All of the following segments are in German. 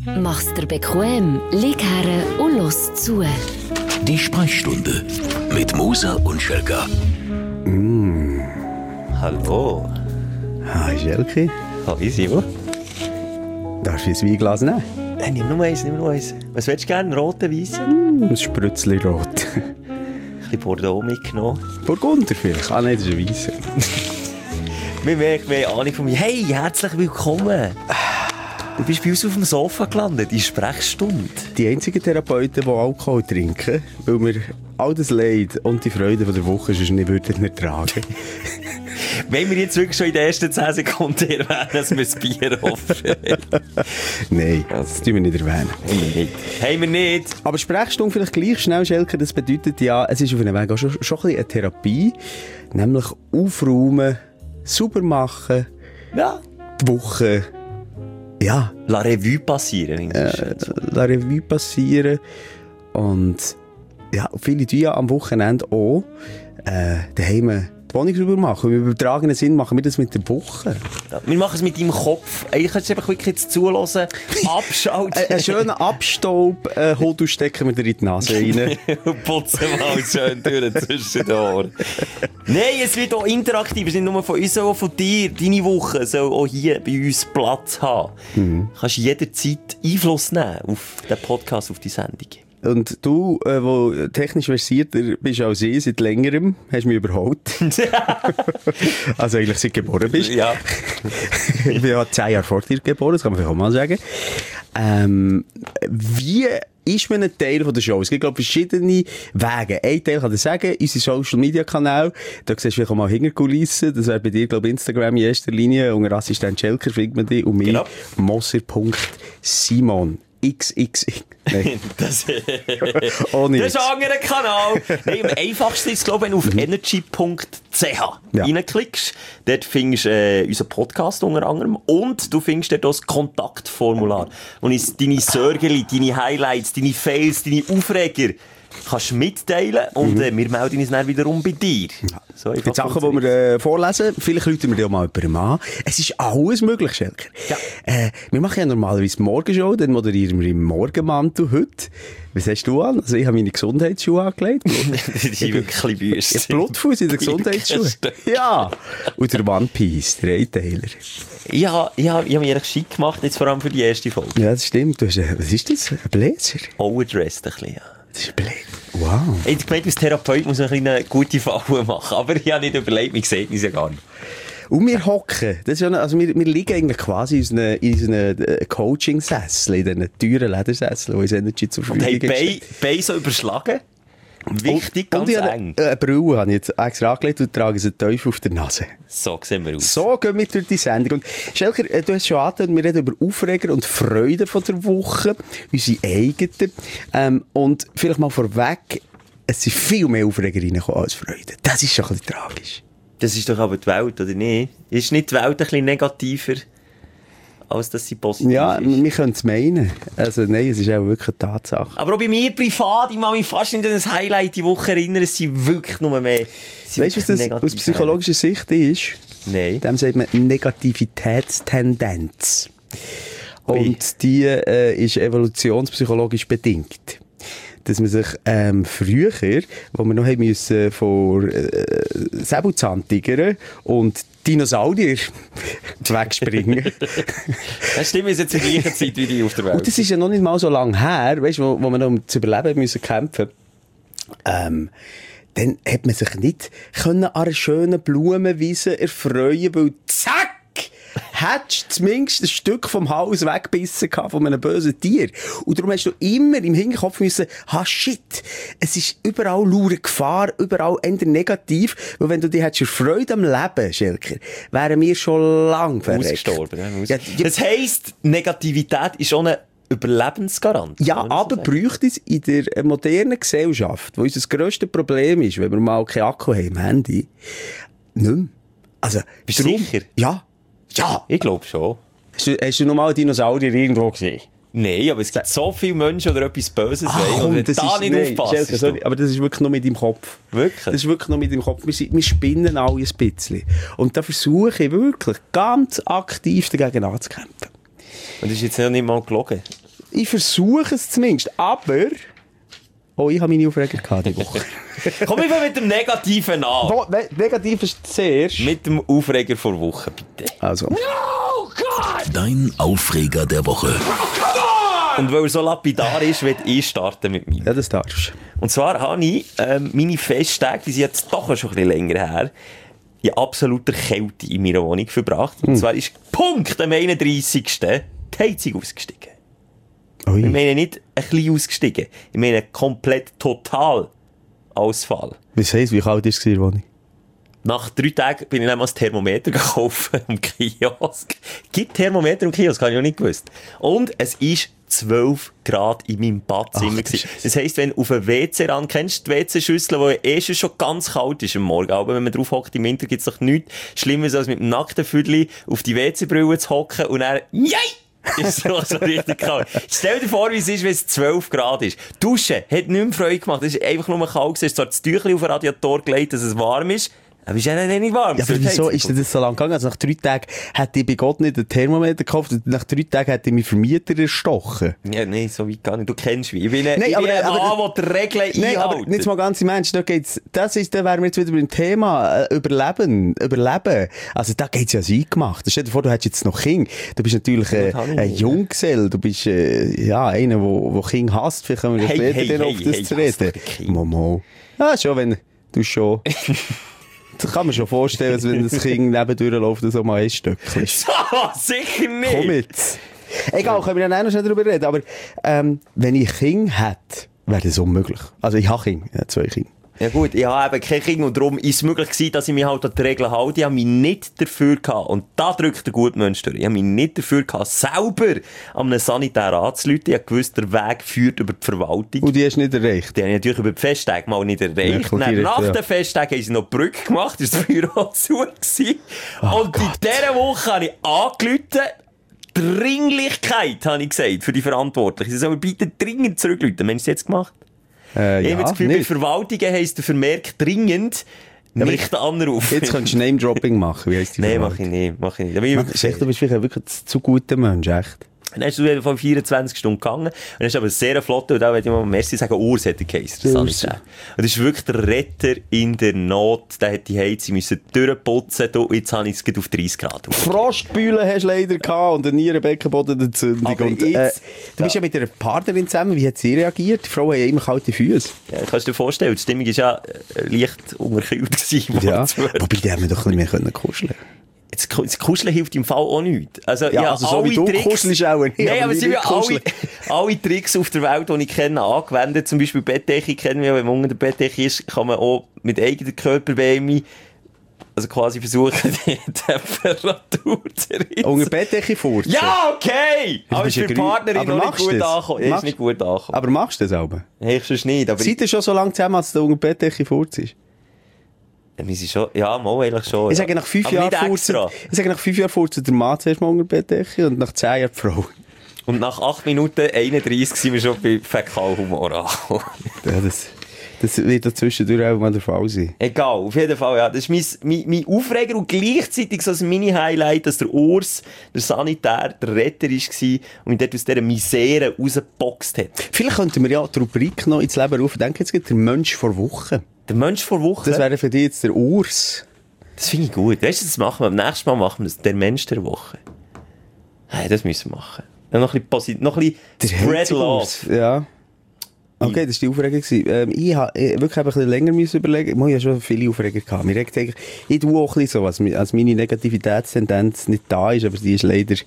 Mach's dir bequem, lieg her und los zu. Die Sprechstunde mit Musa und Schelka. Hallo. Hi Schelke. Hallo Simon. Darfst du ein Weinglas nehmen? Nimm nur eins. Was willst du gerne? Rote, weissen? Ein Sprützli rot. Ein bisschen Bordeaux mitgenommen. Burgunder vielleicht? Ah nein, das ist ein Weisser. Wir merken, wir haben Ahnung von mir. Hey, herzlich willkommen. Du bist bei uns auf dem Sofa gelandet, in Sprechstunde. Die einzigen Therapeuten, die Alkohol trinken, weil wir all das Leid und die Freude von der Woche sonst nicht würden ertragen. Wenn wir jetzt wirklich schon in den ersten 10 Sekunden erwähnen, dass wir das Bier offern. Nein, das tun wir nicht erwähnen. Haben wir nicht. Aber Sprechstunde vielleicht gleich schnell, Schelke, das bedeutet ja, es ist auf einem Weg auch schon ein bisschen eine Therapie, nämlich aufräumen, sauber machen, Ja. die Woche, ja. La Revue passieren. La Revue passieren. Und ja, viele tun ja am Wochenende auch daheim die Wohnung sauber machen. Im übertragenen Sinn machen wir das mit der Woche. Ja, wir machen es mit deinem Kopf. Eigentlich kannst du einfach wirklich jetzt zuhören, abschalten. Einen schönen Abstaub-Hodel stecken wir dir in die Nase rein. Und putzen mal schön durch zwischen den Ohren. Nein, es wird auch interaktiv. Es ist nicht nur von uns, sondern auch von dir. Deine Woche soll auch hier bei uns Platz haben. Du kannst jederzeit Einfluss nehmen auf den Podcast, auf die Sendung. Und du, wo technisch versierter bist als ich seit längerem, hast mich überholt. Also eigentlich seit du geboren bist. Ja. Ich bin ja 10 Jahre vor dir geboren, das kann man vielleicht auch mal sagen. Wie ist man ein Teil von der Show? Es gibt, glaube ich, verschiedene Wege. Ein Teil kann ich sagen, unser Social-Media-Kanal, da siehst du vielleicht auch mal Hinterkulissen, das wäre bei dir, glaube ich, Instagram in erster Linie, unter Assistent Schelker findet man dich, und mich, genau. Moser.Simon. XXX. Nein. Das ist Ohne ein anderer Kanal. Nein, am einfachsten ist, glaube ich, wenn du auf energy.ch reinklickst. Dort findest du unseren Podcast unter anderem. Und du findest dort das Kontaktformular. Und deine Sorgen, deine Highlights, deine Fails, deine Aufreger kannst du mitteilen. Und wir melden uns dann wiederum bei dir. So, die Sachen, die wir vorlesen, vielleicht rufen wir die auch mal jemandem an. Es ist alles möglich, Schelker. Ja. Wir machen ja normalerweise die Morgenshow, dann moderieren wir im Morgenmantel heute. Was hast du an? Also ich habe meine Gesundheitsschuhe angelegt. Die sind wirklich Büste. Ich Blutfuß in den Gesundheitsschuhen. Ja. Und der One Piece, der Einteiler. Ich hab mich echt schick gemacht, jetzt vor allem für die erste Folge. Ja, das stimmt. Du hast was ist das? Ein Bläser? Overdressed ein bisschen, ja. Das ist ein Bläser. Wow. Ich habe gemeint, als Therapeut muss man eine gute Falle machen. Aber ich habe nicht überlegt, mich sieht es ja gar nicht. Und wir hocken. Das ist ja, also wir liegen eigentlich quasi in unseren Coaching-Sesseln, in diesen teuren Ledersesseln, die uns Energy zur Verfügung haben. Und haben Beine so überschlagen. Wichtig, ganz eng. Eine Brille habe ich jetzt extra angelegt und trage sie tief auf der Nase. So sehen wir aus. So gehen wir durch die Sendung. Und Schelker, du hast schon angetan, wir reden über Aufreger und Freude von der Woche, unsere eigenen. Und vielleicht mal vorweg, es sind viel mehr Aufreger reingekommen als Freude. Das ist schon ein bisschen tragisch. Das ist doch aber die Welt, oder nicht? Ist nicht die Welt ein bisschen negativer, als dass sie positiv ja, ist? wir können es meinen. Also nein, es ist auch wirklich eine Tatsache. Aber auch bei mir privat, ich kann mich fast nicht an das Highlight die Woche erinnern, es sind wirklich nur mehr. Weißt du, was das aus psychologischer Sicht ist? Nein. Dem sagt man Negativitätstendenz. Und die ist evolutionspsychologisch bedingt. Dass man sich früher, wo wir noch haben müssen vor Säbelzahntigern und Dinosaurier wegspringen. Das stimmt, ist jetzt in der gleichen Zeit wie die auf der Welt. Und das ist ja noch nicht mal so lange her, weißt, wo wir noch um zu überleben müssen kämpfen. Dann hat man sich nicht können an einer schönen Blumenwiese erfreuen, weil zack! Hättest du zumindest ein Stück vom Haus weggebissen von einem bösen Tier. Und darum hast du immer im Hinterkopf müssen, shit, es ist überall laure Gefahr, überall eher negativ, weil wenn du dich hättest Freude am Leben, Schelker, wären wir schon lang verreckt. Ausgestorben. Ja. Das heisst, Negativität ist schon eine Überlebensgarant. Ja, aber bräuchte es in der modernen Gesellschaft, wo unser grösstes Problem ist, wenn wir mal keinen Akku haben im Handy, nicht mehr. Also, bist du sicher? Ja. Ja. Ich glaube schon. Hast du noch mal Dinosaurier irgendwo gesehen? Nein, aber es gibt so viele Menschen, die etwas Böses wollen. Und wenn du da nicht aufpasst. Aber das ist wirklich nur mit deinem Kopf. Wirklich? Das ist wirklich nur mit deinem Kopf. Wir spinnen alle ein bisschen. Und da versuche ich wirklich ganz aktiv dagegen anzukämpfen. Und das ist jetzt ja nicht mal gelogen. Ich versuche es zumindest, aber... Oh, ich habe meine Aufreger gehabt diese Woche. Komm einfach mit dem Negativen an. Negativ ist zuerst. Mit dem Aufreger vor Woche, bitte. Also. Dein Aufreger der Woche. Und weil er so lapidar ist, will ich starten mit mir. Ja, das darfst du. Und zwar habe ich meine Festtage, die sind jetzt doch schon ein bisschen länger her, in absoluter Kälte in meiner Wohnung verbracht. Und zwar ist Punkt am 31. die Heizung ausgestiegen. Ui. Ich meine nicht ein bisschen ausgestiegen. Ich meine komplett total Ausfall. Was heisst, wie kalt war es in der Wohnung? Nach 3 Tagen bin ich dann mal das Thermometer gekauft im Kiosk. Gibt Thermometer im Kiosk, habe ich noch nicht gewusst. Und es ist 12 Grad in meinem Badzimmer. Das heisst, wenn du auf einen WC ran kennst, die WC-Schüssel, die schon ganz kalt ist am Morgen, aber wenn man drauf hockt im Winter, gibt es doch nichts Schlimmeres, als mit dem nackten Füdli auf die WC-Brille zu hocken und dann, yay! Ist so richtig kalt. Stell dir vor, wie es ist, wenn es 12 Grad ist. Duschen hat nicht mehr Freude gemacht. Es ist einfach nur kalt. Du hast zwar das Tüchlein auf den Radiator gelegt, dass es warm ist. Aber ist ja nicht warm. Ja, aber wieso ist das so lange gegangen? Also nach 3 Tagen hätte ich bei Gott nicht ein Thermometer gekauft und nach 3 Tagen hätte ich meinen Vermieter erstochen. Ja, nein, so weit gar nicht. Du kennst mich. Ich bin ein aber der die Regeln einhalten. Nein, aber nicht mal ganz im Ernst. Da wären wir jetzt wieder beim Thema Überleben. Also da geht's ja ans Eingemachte. Stell dir vor, du hättest jetzt noch Kinder. Du bist natürlich ein Junggesell. Du bist einer, der Kinder hasst. Vielleicht können wir später auf das zu reden. Momo. Ja, schon, wenn du schon... Das kann man schon vorstellen, dass wenn das Kind nebendurch läuft, so mal ein Stückchen ist. So, sicher nicht! Komm jetzt! Egal, können wir ja noch schnell darüber reden, aber wenn ich Kinder hätte, wäre das unmöglich. Also ich habe Kinder, ich habe 2 Kinder. Ja gut, ich habe eben kein Kind und darum ist es möglich gewesen, dass ich mich halt an die Regeln halte. Ich habe mich nicht dafür gehabt, und da drückt der gute Mensch durch, ich habe mich nicht dafür gehabt, selber an einem Sanitär anzurufen. Ich habe gewusst, der Weg führt über die Verwaltung. Und die hast du nicht erreicht? Die habe ich natürlich über die Festtage mal nicht erreicht. Ja, nach den Festtagen haben sie noch die Brücke gemacht, ist das Büro zu gewesen. Und in dieser Woche habe ich angerufen, Dringlichkeit, habe ich gesagt, für die Verantwortlichen. Sie sollen bitte dringend zurückrufen. Haben Sie es jetzt gemacht? Ich habe das Gefühl, bei Verwaltungen heisst der Vermerk dringend nicht anrufen. Jetzt könntest du Name-Dropping machen. Wie heisst die Nein, mach ich nicht. Du bist wirklich ein zu guter Mensch, echt. Dann hast du von 24 Stunden gegangen. Und dann ist aber sehr flott, und da würde ich mal Merci sagen, Urs hat der Case. Und das ist wirklich der Retter in der Not. Der hat die Heizung müssen durchputzen. Jetzt habe ich es auf 30 Grad. Frostbeulen hast du leider gehabt und eine Nierenbeckenbodenentzündung. Du bist ja mit einer Partnerin zusammen. Wie hat sie reagiert? Die Frau hat ja immer kalte Füße. Ja, kannst du dir vorstellen, die Stimmung war ja leicht unterkühlt gewesen. Ja, wobei die haben wir doch ein bisschen mehr kuscheln können. Das Kuscheln hilft im Fall auch nicht. Also, ja, also so wie du kuschelst auch nicht. Nein, aber sie haben alle Tricks auf der Welt, die ich kenne, angewendet. Zum Beispiel Bettdecke kennen wir, wenn man unter der Bettdecke ist, kann man auch mit eigener Körperwärme, also quasi versuchen, die Temperatur zu erhitzen. Unter Bettdecke furzen? Ja, okay! Aber für die Partnerin noch nicht gut angekommen. Ist nicht gut angekommen. Aber machst du das auch? Hey, ich sonst nicht. Seid ihr schon so lange zusammen, als du unter Bettdecke furzt? Wir sind schon, ja, mal eigentlich schon. Ich sage, nach 5 Jahren furzen der Mann zuerst mal unter die Bettdecke und nach 10 Jahren die Frau. Und nach 8 Minuten 31 sind wir schon bei Fäkalhumor angekommen. Ja, das wird dazwischendurch auch mal der Fall sein. Egal, auf jeden Fall, ja. Das ist mein Aufreger und gleichzeitig so ein Mini-Highlight, dass der Urs, der Sanitär, der Retter war und mich dort aus dieser Misere rausgeboxt hat. Vielleicht könnten wir ja die Rubrik noch ins Leben rufen. Denke jetzt geht der Mensch vor Woche. Der Mensch vor Woche? Das wäre für dich jetzt der Urs. Das finde ich gut. Weißt du, das machen wir. Am nächsten Mal machen wir das. Der Mensch der Woche. Hey, das müssen wir machen. Noch ein bisschen Spread Love. Ja. Okay, das war die Aufregung. Ich habe wirklich ein bisschen länger überlegen. Ich habe schon viele Aufreger gehabt. Ich tue auch ein bisschen so, als meine Negativitätstendenz nicht da ist, aber sie ist leider...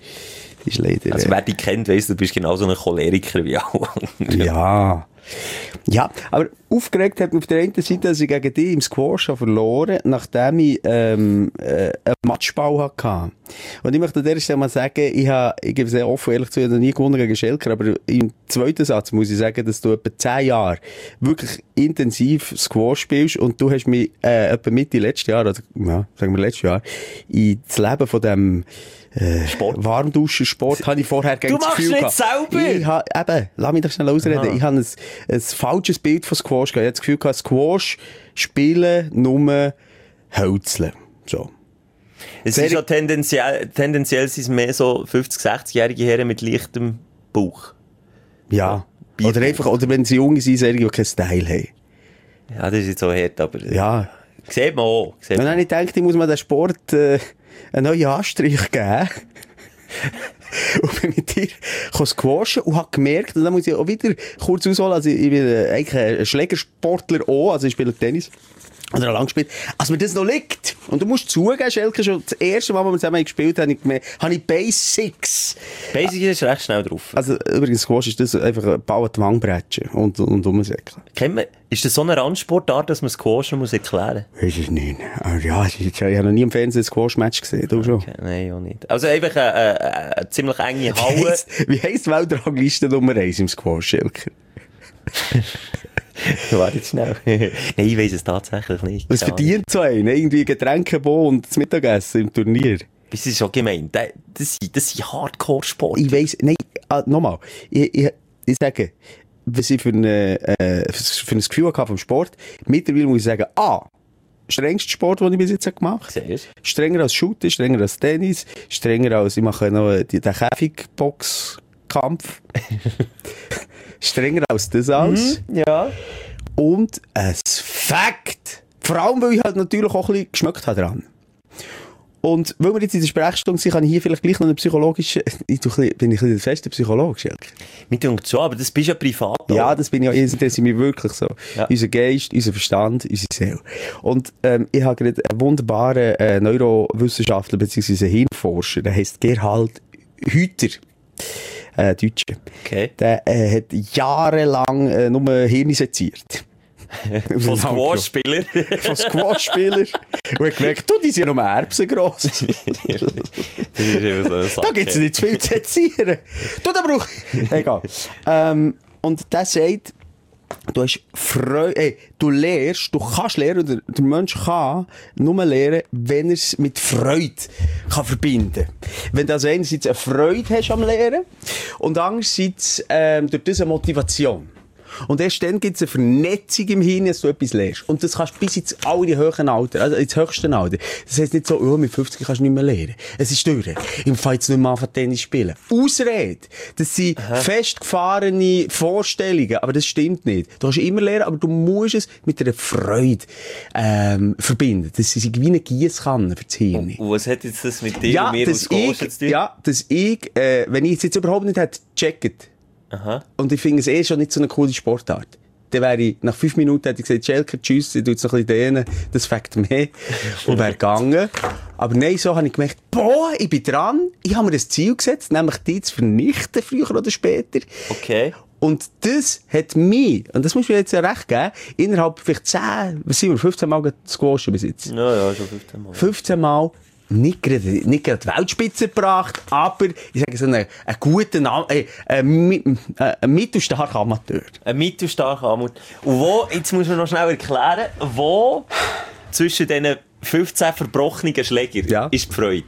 Also wer dich kennt, weiss, du bist genauso ein Choleriker wie alle anderen. Ja, aber aufgeregt hat mich auf der einen Seite, dass ich gegen dich im Squash verloren, nachdem ich einen Matchball hatte. Und ich möchte an dieser Stelle mal sagen, ich gebe sehr offen, ehrlich zu, ich habe noch nie gewonnen gegen Schelker, aber im zweiten Satz muss ich sagen, dass du etwa 10 Jahre wirklich intensiv Squash spielst und du hast mich etwa Mitte letztes Jahr, also ja, sagen wir letztes Jahr, ins Leben von dem Warmduschen-Sport habe ich vorher gegen das Gefühl gehabt. Du machst nicht selber! Lass mich doch schnell ausreden. Ich habe ein falsches Bild von Squash gehabt. Ich habe das Gefühl gehabt, Squash spielen, nur hölzeln. So. Es ist so tendenziell sind es mehr so 50-, 60-jährige Herren mit leichtem Bauch. Ja. Oder einfach, oder wenn sie junge sind, die keinen Style haben. Ja, das ist jetzt so hart, aber... Ja. Sieht man auch. Dann habe ich gedacht, ich muss mir den Sport einen neuen Anstrich geben. Und bin mit dir squashen und habe gemerkt, und dann muss ich auch wieder kurz ausholen, also ich bin eigentlich ein Schlägersportler auch, also ich spiele Tennis. Oder lang gespielt, als mir das noch liegt. Und du musst zugeben, Schelke, schon das erste Mal, als wir zusammen gespielt haben, habe ich Basics. Basics ist recht schnell drauf. Also, übrigens, Squash ist das einfach ein Ball die Wangbretschen und umsäckeln. Ist das so eine Randsportart, dass man Squash noch erklären muss? Weiß ich nicht. Aber ja, ich habe noch nie im Fernsehen ein Squash-Match gesehen. Du schon? Okay, nein, auch nicht. Also einfach eine ziemlich enge Halle. Wie heisst die Weltrangliste Nummer 1 im Squash, Schelke? Warte jetzt schnell. Nein, ich weiss es tatsächlich nicht. Was verdient so einen? Irgendwie Getränkebon und das Mittagessen im Turnier? Das ist schon gemein. Das sind Hardcore-Sport. Ich weiss, nein, nochmal. Ich sage, was ich für ein Gefühl hatte vom Sport, mittlerweile muss ich sagen, strengster Sport, den ich bis jetzt gemacht habe. Strenger als Shooten, strenger als Tennis, strenger als, ich mache noch den Käfigboxkampf. Strenger als das alles. Ja. Und ein Fakt. Vor allem, weil ich halt natürlich auch ein bisschen geschmeckt habe dran. Und weil wir jetzt in der Sprechstunde sind, kann ich hier vielleicht gleich noch eine psychologische... bin ich der feste Psychologe, Schelke? Mir denkt schon, aber das bist ja privat. Ja, das bin ich auch. Das interessiert mich wirklich so. Ja. Unser Geist, unser Verstand, unsere Seele. Und ich habe gerade einen wunderbaren Neurowissenschaftler bzw. Hirnforscher, der heisst Gerhard Hüther. Deutsche. Okay. Der hat jahrelang nur Hirn seziert. Von Squash-Spieler. Von Squash-Spieler. Und hat gemerkt, die sind ja nur Erbsen gross. Das ist immer so eine Sache. Da gibt es nicht zu viel zu sezieren. Da braucht... Egal. Und der sagt, du hast Freude, du kannst lernen, oder der Mensch kann nur lernen, wenn er es mit Freude kann verbinden kann. Wenn du also einerseits eine Freude hast am Lernen und andererseits durch diese Motivation. Und erst dann gibt es eine Vernetzung im Hirn, dass du etwas lernst. Und das kannst du bis ins höchste Alter, also ins höchste Alter. Das heisst nicht so, mit 50 kannst du nicht mehr lernen. Es ist durch. Ich fange jetzt nicht mehr an, Tennis spielen. Ausrede. Das sind festgefahrene Vorstellungen. Aber das stimmt nicht. Du kannst immer lernen, aber du musst es mit einer Freude verbinden. Das ist wie eine Giesskanne für das Hirn. Und was hat jetzt das mit dir und mir als Coach zu tun? Ja, dass ich, wenn ich es jetzt überhaupt nicht hätte gecheckt, und ich finde es schon nicht so eine coole Sportart. Dann wäre ich, nach 5 Minuten hätte ich gesagt, Schelke, tschüss, ich tue jetzt noch ein bisschen dehnen, das fängt mehr. Und wäre gegangen. Aber nein, so habe ich gemerkt, ich bin dran, ich habe mir ein Ziel gesetzt, nämlich die zu vernichten, früher oder später. Okay. Und das hat mich, und das muss mir jetzt ja recht geben, innerhalb vielleicht 15 Mal gesquashen bis jetzt. Ja, schon 15 Mal. 15 Mal. Nicht gerade die Weltspitze gebracht, aber ich sage so einen guten, ein mittelstarker Amateur. Ein mittelstarker Amateur. Und jetzt muss man noch schnell erklären, wo zwischen diesen 15 verbrochenen Schlägern ist die Freude?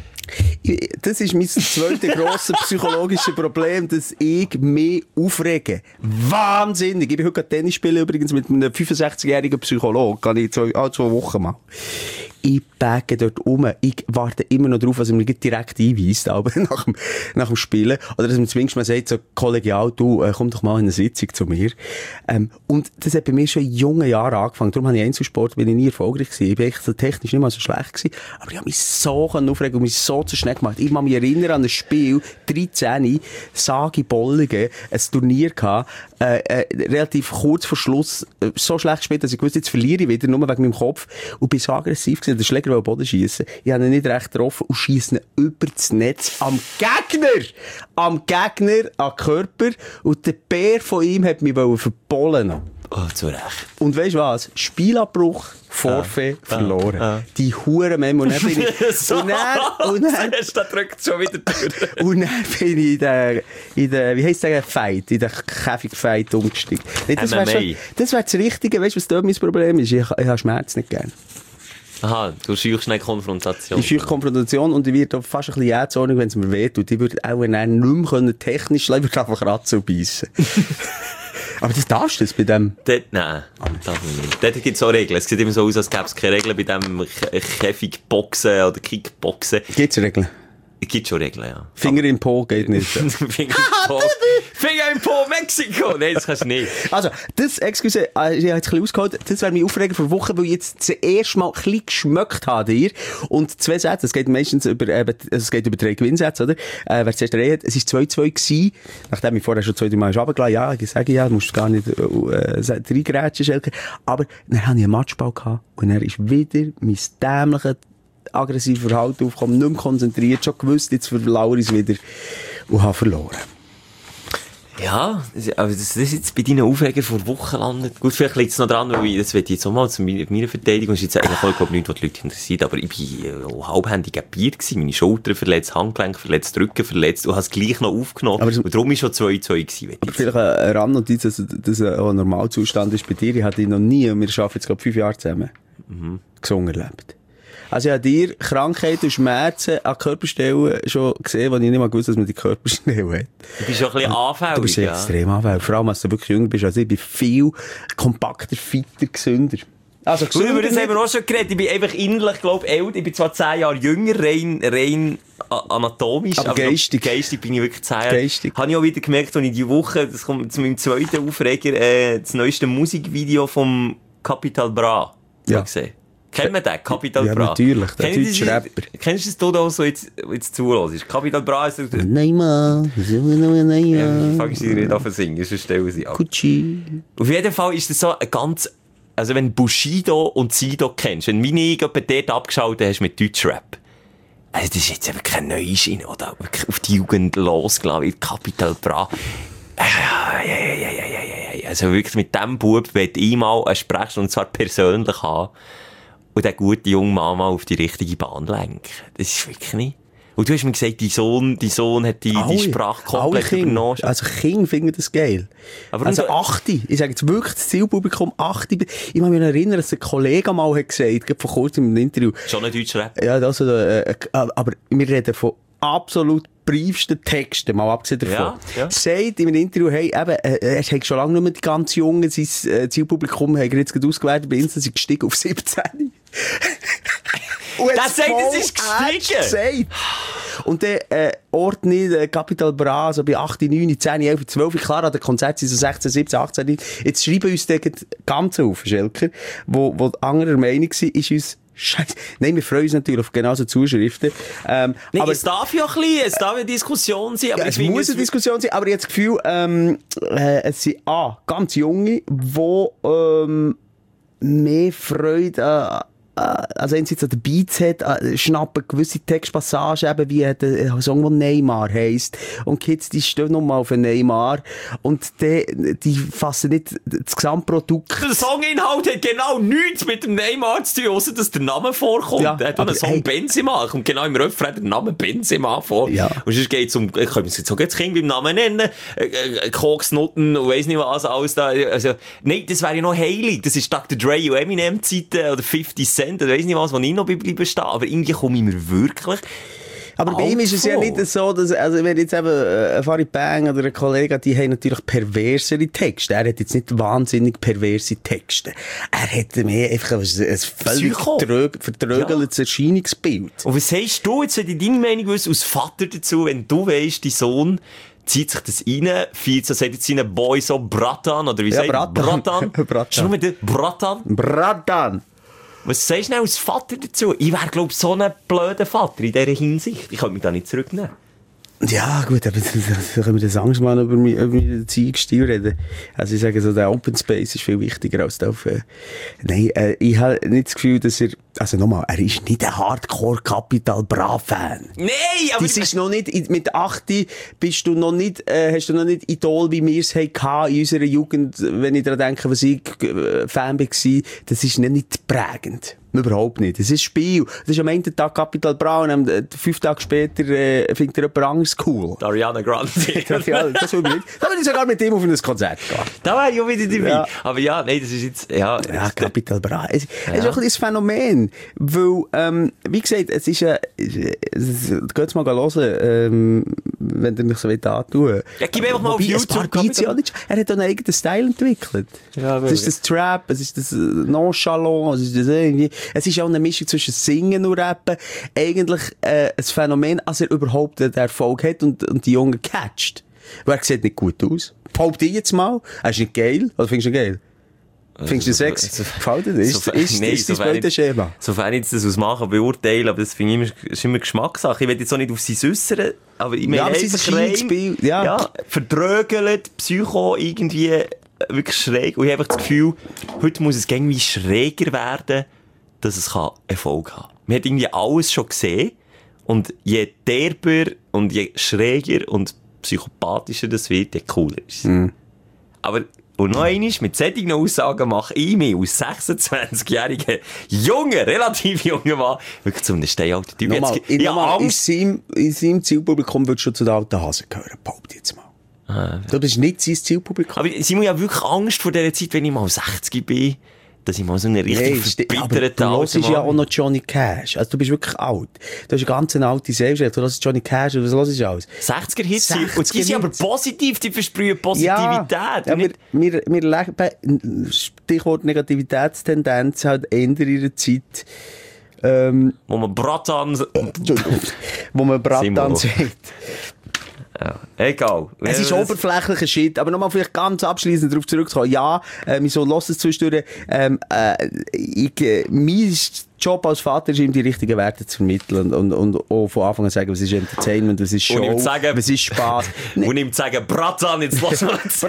Das ist mein zweites grosses psychologisches Problem, dass ich mich aufrege. Wahnsinnig! Ich bin heute Tennis spielen übrigens mit einem 65-jährigen Psychologen. Kann ich 2 Wochen mal. Ich bäge dort um. Ich warte immer noch drauf, dass er mir direkt einweist, aber nach dem Spielen. Oder dass man zumindest mal sagt, so kollegial, du, komm doch mal in eine Sitzung zu mir. Und das hat bei mir schon in jungen Jahren angefangen. Darum habe ich Einzelsport, bin ich nie erfolgreich gewesen. Ich bin echt so technisch nicht mal so schlecht gewesen. Aber ich habe mich so aufregen und mich so zu schnell gemacht. Ich kann mich erinnern an ein Spiel, 13, Sagi Bollingen, ein Turnier gehabt, relativ kurz vor Schluss, so schlecht gespielt, dass ich wusste, jetzt verliere ich wieder, nur wegen meinem Kopf. Und bin so aggressiv gewesen, der Schläger wollte Boden schiessen. Ich habe ihn nicht recht getroffen und schiesse ihn über das Netz am Gegner, an den Körper. Und der Bär von ihm hat mich verbollen. Oh, zu Recht. Und weisst du was? Spielabbruch, Forfait, verloren. Die Hurenmemo. Und dann bin ich... so, und dann drückt schon wieder durch. Und dann bin ich in der wie heisst der Fight? In der Käfig-Fight umgestiegen. Nee, das wäre das Richtige. Weisst du, was dort mein Problem ist? Ich habe Schmerz nicht gern. Aha, du scheuchst eine Konfrontation. Ich scheuche Konfrontation und ich werde fast ein bisschen jähzornig, wenn es mir wehtut. Ich würde auch nicht mehr technisch schlagen, ich würde einfach kratzen und beißen. Aber das darfst du bei dem? Nein, darf ich nicht. Dort gibt es auch Regeln. Es sieht immer so aus, als gäbe es keine Regeln bei dem Käfigboxen oder Kickboxen. Gibt es Regeln? Es gibt schon Regeln, ja. Finger im Po geht nicht. Finger im Po, Mexiko! Nein, das kannst du nicht. Also, das, excuse, ich habe jetzt ein bisschen ausgeholt, das wäre mein Aufreger vor Wochen, weil ich jetzt das erste Mal ein bisschen geschmeckt habe dir. Und 2 Sätze, es geht meistens über, es geht über 3 Gewinnsätze, oder? Wer zuerst den hat, es war 2-2 gewesen, nachdem ich vorher schon 2-3 Mal runtergelassen ja, ich sage ja, du musst gar nicht reingrätschen, Schelke. Aber dann hatte ich einen Matchball gehabt und dann ist wieder mein dämliches aggressives Verhalten aufgekommen, nicht mehr konzentriert, schon gewusst, jetzt verlauere ich es wieder und habe verloren. Ja, aber das ist jetzt bei deinen Aufregern vor Wochen landet. Gut, vielleicht liegt es noch dran, weil das wird jetzt auch mal zu meiner Verteidigung. Das ist jetzt eigentlich auch, nicht, was die Leute interessiert, aber ich war halbhändig gebiert gewesen, meine Schulter verletzt, Handgelenk verletzt, Rücken verletzt und habe es gleich noch aufgenommen. Aber und darum war schon 2-2 gewesen. Aber vielleicht eine Randnotiz, dass das ein Normalzustand ist bei dir. Ich hatte noch nie, und wir arbeiten jetzt gerade 5 Jahre zusammen, gesungen erlebt. Also ich habe dir Krankheiten und Schmerzen an Körperstellen schon gesehen, wo ich nicht mal gewusst, dass man die Körperstellen hat. Du bist schon ein bisschen anfällig, du bist extrem anfällig. Vor allem, als du wirklich jünger bist. Also ich bin viel kompakter, fitter, gesünder. Also gesünder. Über das haben wir auch schon geredet. Ich bin einfach innerlich, glaube ich, älter. Ich bin zwar 10 Jahre jünger, rein anatomisch. Aber geistig. Geistig bin ich wirklich 10 Jahre. Geistig. Habe ich auch wieder gemerkt, als ich die Woche, das kommt zu meinem zweiten Aufreger, das neueste Musikvideo vom Capital Bra gesehen. Kennt man den? Capital Bra? Ja, natürlich. Der deutsche Rapper. Kennst du das, du da so jetzt zuhörst? Capital Bra ist... Neymar. Ja, fangst du nicht an zu singen, sonst stellen sie ab. Gucci. Auf jeden Fall ist das so ein ganz... Also wenn Bushido und Sido kennst, wenn meine etwa dort abgeschaltet hast mit Deutschrap, also das ist jetzt eben kein Neuschiene, oder? Auf die Jugend losgelassen, wie Capital Bra. Also wirklich mit dem Bub möchte ich mal eine Sprechstunde, und zwar persönlich haben, und den guten jungen Mann mal auf die richtige Bahn lenken. Das ist wirklich nicht. Und du hast mir gesagt, dein Sohn hat die Sprache komplett übernommen. Also Kinder finden das geil. Aber also 8. Ich sage jetzt wirklich das Zielpublikum 8. Ich kann mich erinnern, dass ein Kollege mal hat gesagt, vor kurzem im Interview. Schon ein deutscher Rap. Ja, also, aber wir reden von absolut briefsten Texten, mal abgesehen davon. Ja. Sagt in einem Interview, hey, eben, er hat schon lange nicht mehr die ganz Jungen, sein Zielpublikum, hat er jetzt gerade ausgewertet, bei Insta sind gestiegen auf 17. Das sagt, es ist gestiegen! Und dann ordne Capital Bra, so bei 8, 9, 10, 11, 12, klar, an der Konzert sind so 16, 17, 18, jetzt schreiben uns den ganz auf, Schelker, wo anderer Meinung sind, ist uns Scheiße. Nein, wir freuen uns natürlich auf genauso Zuschriften. Nee, aber es darf ja ein bisschen, es darf eine Diskussion sein. Aber ja, es muss eine Diskussion sein, aber ich habe das Gefühl, es sind ganz Junge, die mehr Freude an also einerseits an den Beats hat, schnappen gewisse Textpassagen, eben wie ein Song, der Neymar heisst. Und Kids, die stehen nochmal auf Neymar. Und die fassen nicht das Gesamtprodukt. Der Songinhalt hat genau nichts mit dem Neymar zu tun, außer dass der Name vorkommt. Ja, er hat einen Song Benzema. Kommt genau im Refrain der Name Benzema vor. Ja. Und sonst geht es um, ich kann es jetzt auch das Kind beim Namen nennen, Koksnutten und weiss nicht was alles da. Also, nein, das wäre ja noch heilig. Das ist Dr. Dre und Eminem-Zeiten oder 50 Cent. Ich weiss nicht was, wo ich noch bleiben stehe, aber irgendwie komme ich mir wirklich... Aber bei ihm ist es ja nicht so, dass, also wenn jetzt eben ein Farid Bang oder ein Kollege, die haben natürlich perversere Texte. Er hat jetzt nicht wahnsinnig perverse Texte. Er hat mehr einfach ein völlig vertrögeltes Erscheinungsbild. Und was sagst du jetzt, wenn ich deine Meinung wüsste, als Vater dazu, wenn du weisst, dein Sohn zieht sich das rein, sagt jetzt seinen Boy so Bratan, oder wie sagt er? Bratan. Schon mit dem Bratan. Bratan. Was sagst du als Vater dazu? Ich wäre, glaube ich, so ein blöder Vater in dieser Hinsicht. Ich könnte mich da nicht zurücknehmen. Ja, gut, aber da können wir das Angst mal über den Erziehungsstil reden. Also ich sage so, der Open Space ist viel wichtiger als der auf... Nein, ich habe nicht das Gefühl, dass er... Also nochmal, er ist nicht ein Hardcore-Capital-Bra-Fan. Nein, aber... Das ist noch nicht... Mit 8 bist du noch nicht... hast du noch nicht Idol, wie wir es hatten in unserer Jugend, wenn ich daran denke, was ich Fan war. Das ist nicht prägend. Überhaupt nicht. Das ist Spiel. Das ist am einen Tag Capital Bra und 5 Tage später findet er jemand anderes cool. Ariana Grande. Ja, das will ich nicht. Da würde ich sogar mit ihm auf ein Konzert gehen. Da wäre ich auch wieder dabei. Ja. Aber ja, nein, das ist jetzt... Ja, Capital Bra. Es ist auch ein bisschen das Phänomen. Weil, wie gesagt, es ist ein... Geht's mal hören, wenn ihr mich so antun. Ja, gib einfach mal auf YouTube. Er hat einen eigenen Style entwickelt. Ja, es ist das Trap, es ist das Nonchalant, es ist das irgendwie... Es ist ja auch eine Mischung zwischen Singen und Rappen. Eigentlich ein Phänomen, als er überhaupt den Erfolg hat und die Jungen catcht. Weil er sieht nicht gut aus. Behaupte ich jetzt mal. Er ist nicht geil. Oder findest du ihn geil? Findest du Sex? Gefällt dir das? Ist das Beuteschema? Sofern ich das aus Machen beurteile, aber das finde ich ist immer Geschmackssache. Ich will jetzt auch nicht auf sie äußern, aber ich meine, ja, verdrögelt, Psycho, irgendwie wirklich schräg. Und ich habe einfach das Gefühl, heute muss es irgendwie schräger werden, dass es Erfolg haben kann. Man hat irgendwie alles schon gesehen. Und je derber und je schräger und psychopathischer das wird, je cooler ist es. Aber und noch einmal, mit solchen Aussagen mache ich mich als 26-jähriger, relativ junger Mann, wirklich zu einem steinalten Typ. In seinem Zielpublikum würdest du zu den alten Hasen gehören, behaupte jetzt mal. Du bist nicht sein Zielpublikum. Aber sie haben ja wirklich Angst vor dieser Zeit, wenn ich mal 60 bin, dass ich mal so eine richtig verbitterten du hörst ja auch noch Johnny Cash. Also du bist wirklich alt. Du hast eine ganz alte Selbstständigkeit. Du hörst Johnny Cash und was hörst du alles? 60er-Hits. Und die sind aber positiv, die versprühen Positivität. Ja, aber wir leben, Stichwort Negativitätstendenz, halt Ende ihrer Zeit. Wo man Bratan sagt. Ja, egal. Es ist oberflächlicher Shit, aber nochmal vielleicht ganz abschliessend darauf zurückzukommen. Ja, wieso lässt es zwischendurch? Mein Job als Vater ist ihm die richtigen Werte zu vermitteln und auch von Anfang an sagen, was ist Entertainment, was ist Show, was ist Spaß. Und ihm zu sagen, Bratan, jetzt lass mal zu.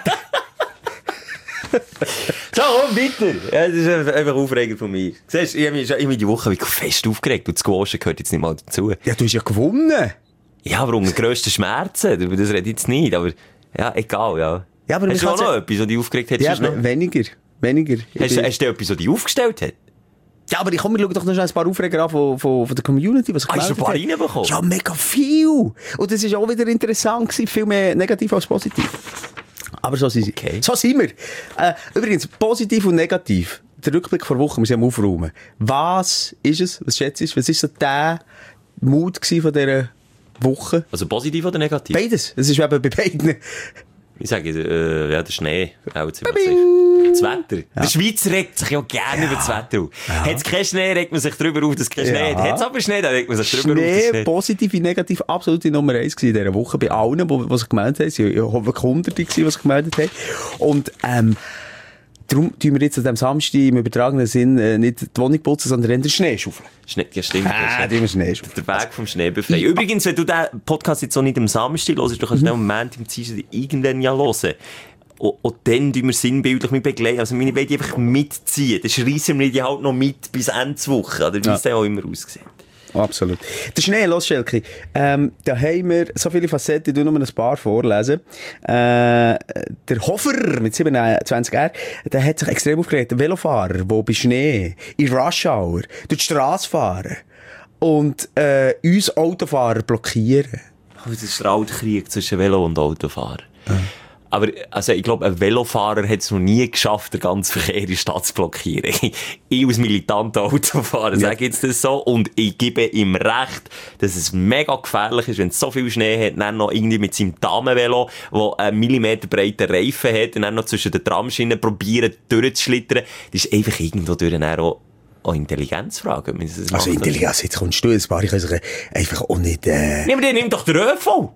So, komm, weiter. Ja, das ist einfach aufregend von mir. Siehst, ich habe mich die Woche fest aufgeregt und das Squashen gehört jetzt nicht mal dazu. Ja, du hast ja gewonnen. Ja, aber unter grössten Schmerzen. Das rede ich jetzt nicht, aber ja, egal, ja. Ja, aber hast du auch noch etwas, das dich aufgeregt hat? Ja, weniger. Hast du etwas, das dich aufgestellt hat? Ja, aber wir schauen doch noch ein paar Aufreger an von der Community, was hast du ein paar reinbekommen? Ja, mega viel. Und das war auch wieder interessant gewesen, viel mehr negativ als positiv. Aber so sind sie. Okay. So sind wir. Übrigens, positiv und negativ. Der Rückblick vor Wochen, wir sind am Aufräumen. Was ist es? Was schätzt du? Was ist so der Mut von dieser Woche? Also positiv oder negativ? Beides. Es ist eben bei beiden. Ich sage, der Schnee. Das Wetter. Ja. Der Schweizer regt sich ja gerne über das Wetter auf. Ja. Hat es keinen Schnee, regt man sich darüber auf, dass es keinen Schnee hat. Hat es aber Schnee, dann regt man sich darüber auf. Schnee, positiv wie negativ, absolut die Nummer 1 in dieser Woche. Bei allen, die sich gemeldet haben. Es waren wirklich Hunderte, die sich gemeldet haben. Und, darum tun wir jetzt an diesem Samstag im übertragenen Sinn nicht die Wohnung putzen, sondern in den Schnee schaufeln. Ja, stimmt. Der Weg vom Schnee befreien. Übrigens, wenn du diesen Podcast jetzt so nicht am Samstag hörst, du kannst den Moment im Dienstag irgendwann ja hören. Und dann tun wir sinnbildlich mit begleiten. Also, meine wollen einfach mitziehen. Dann schreissen wir die halt noch mit bis Ende Woche. Oder wie es dann auch immer aussieht. Absolut. Der Schnee, los, Schelke. Da haben wir so viele Facetten, ich tu nur ein paar vorlesen. Der Hofer mit 27R, der hat sich extrem aufgeregt. Der Velofahrer, der bei Schnee, in Rush Hour, durch die Strasse fahren und uns Autofahrer blockieren. Oh, das ist der alte Krieg zwischen Velo und Autofahrer. Aber, also, ich glaube, ein Velofahrer hat es noch nie geschafft, den ganzen Verkehr in der Stadt zu blockieren. Ich als militanter Autofahrer sage jetzt das so und ich gebe ihm recht, dass es mega gefährlich ist, wenn es so viel Schnee hat, dann noch irgendwie mit seinem Damenvelo, der einen Millimeter breiten Reifen hat und dann noch zwischen den Tramschienen probieren durchzuschlittern. Das ist einfach irgendwo durch auch Intelligenzfragen. Also Intelligenz, jetzt kommst du ins Bar, ich kann sich einfach auch nicht... Nimm doch den ÖV!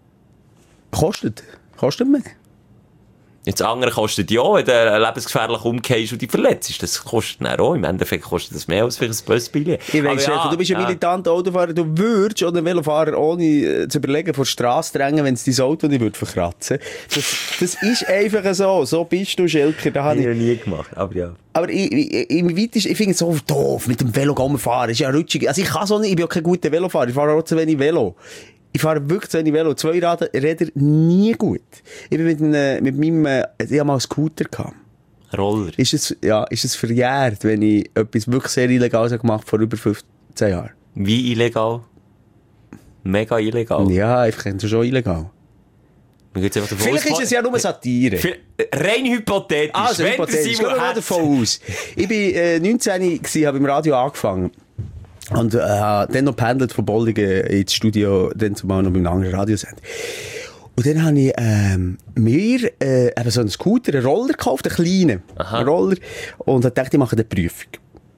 Kostet mehr. Jetzt andere kostet ja, wenn du lebensgefährlich umgehst und dich verletzt. Das kostet dann auch. Im Endeffekt kostet das mehr als für ein Busbillett. Ich weiss, du bist ein militanter Autofahrer, du würdest oder einen Velofahrer ohne zu überlegen vor die Strasse drängen, wenn es dein Auto nicht verkratzen würde. Das ist einfach so. So bist du, Schelker. Das habe ich noch nie gemacht, aber ja. Aber ich finde es so doof, mit dem Velo fahren. Das ist ja rutschig. Also ich kann so nicht, ich bin auch kein guter Velofahrer. Ich fahre auch zu wenig Velo. Ich fahre wirklich zu wenig Velo. Zweiräder nie gut. Ich bin mit meinem, ich habe mal einen Scooter gehabt. Roller. Ist es verjährt, wenn ich etwas wirklich sehr Illegales gemacht vor über 15 Jahren? Wie illegal? Mega illegal? Ja, einfach schon illegal. Vielleicht ist es ja nur Satire. Rein hypothetisch. Also hypothetisch. Gehen wir davon aus. Ich bin 19, habe im Radio angefangen. Und dann noch pendelt von Bollingen ins Studio, dann zumal noch mit einem anderen Radiosender. Und dann habe ich mir eben so einen Scooter, einen Roller gekauft, einen kleinen Roller, und habe gedacht, ich mache eine Prüfung.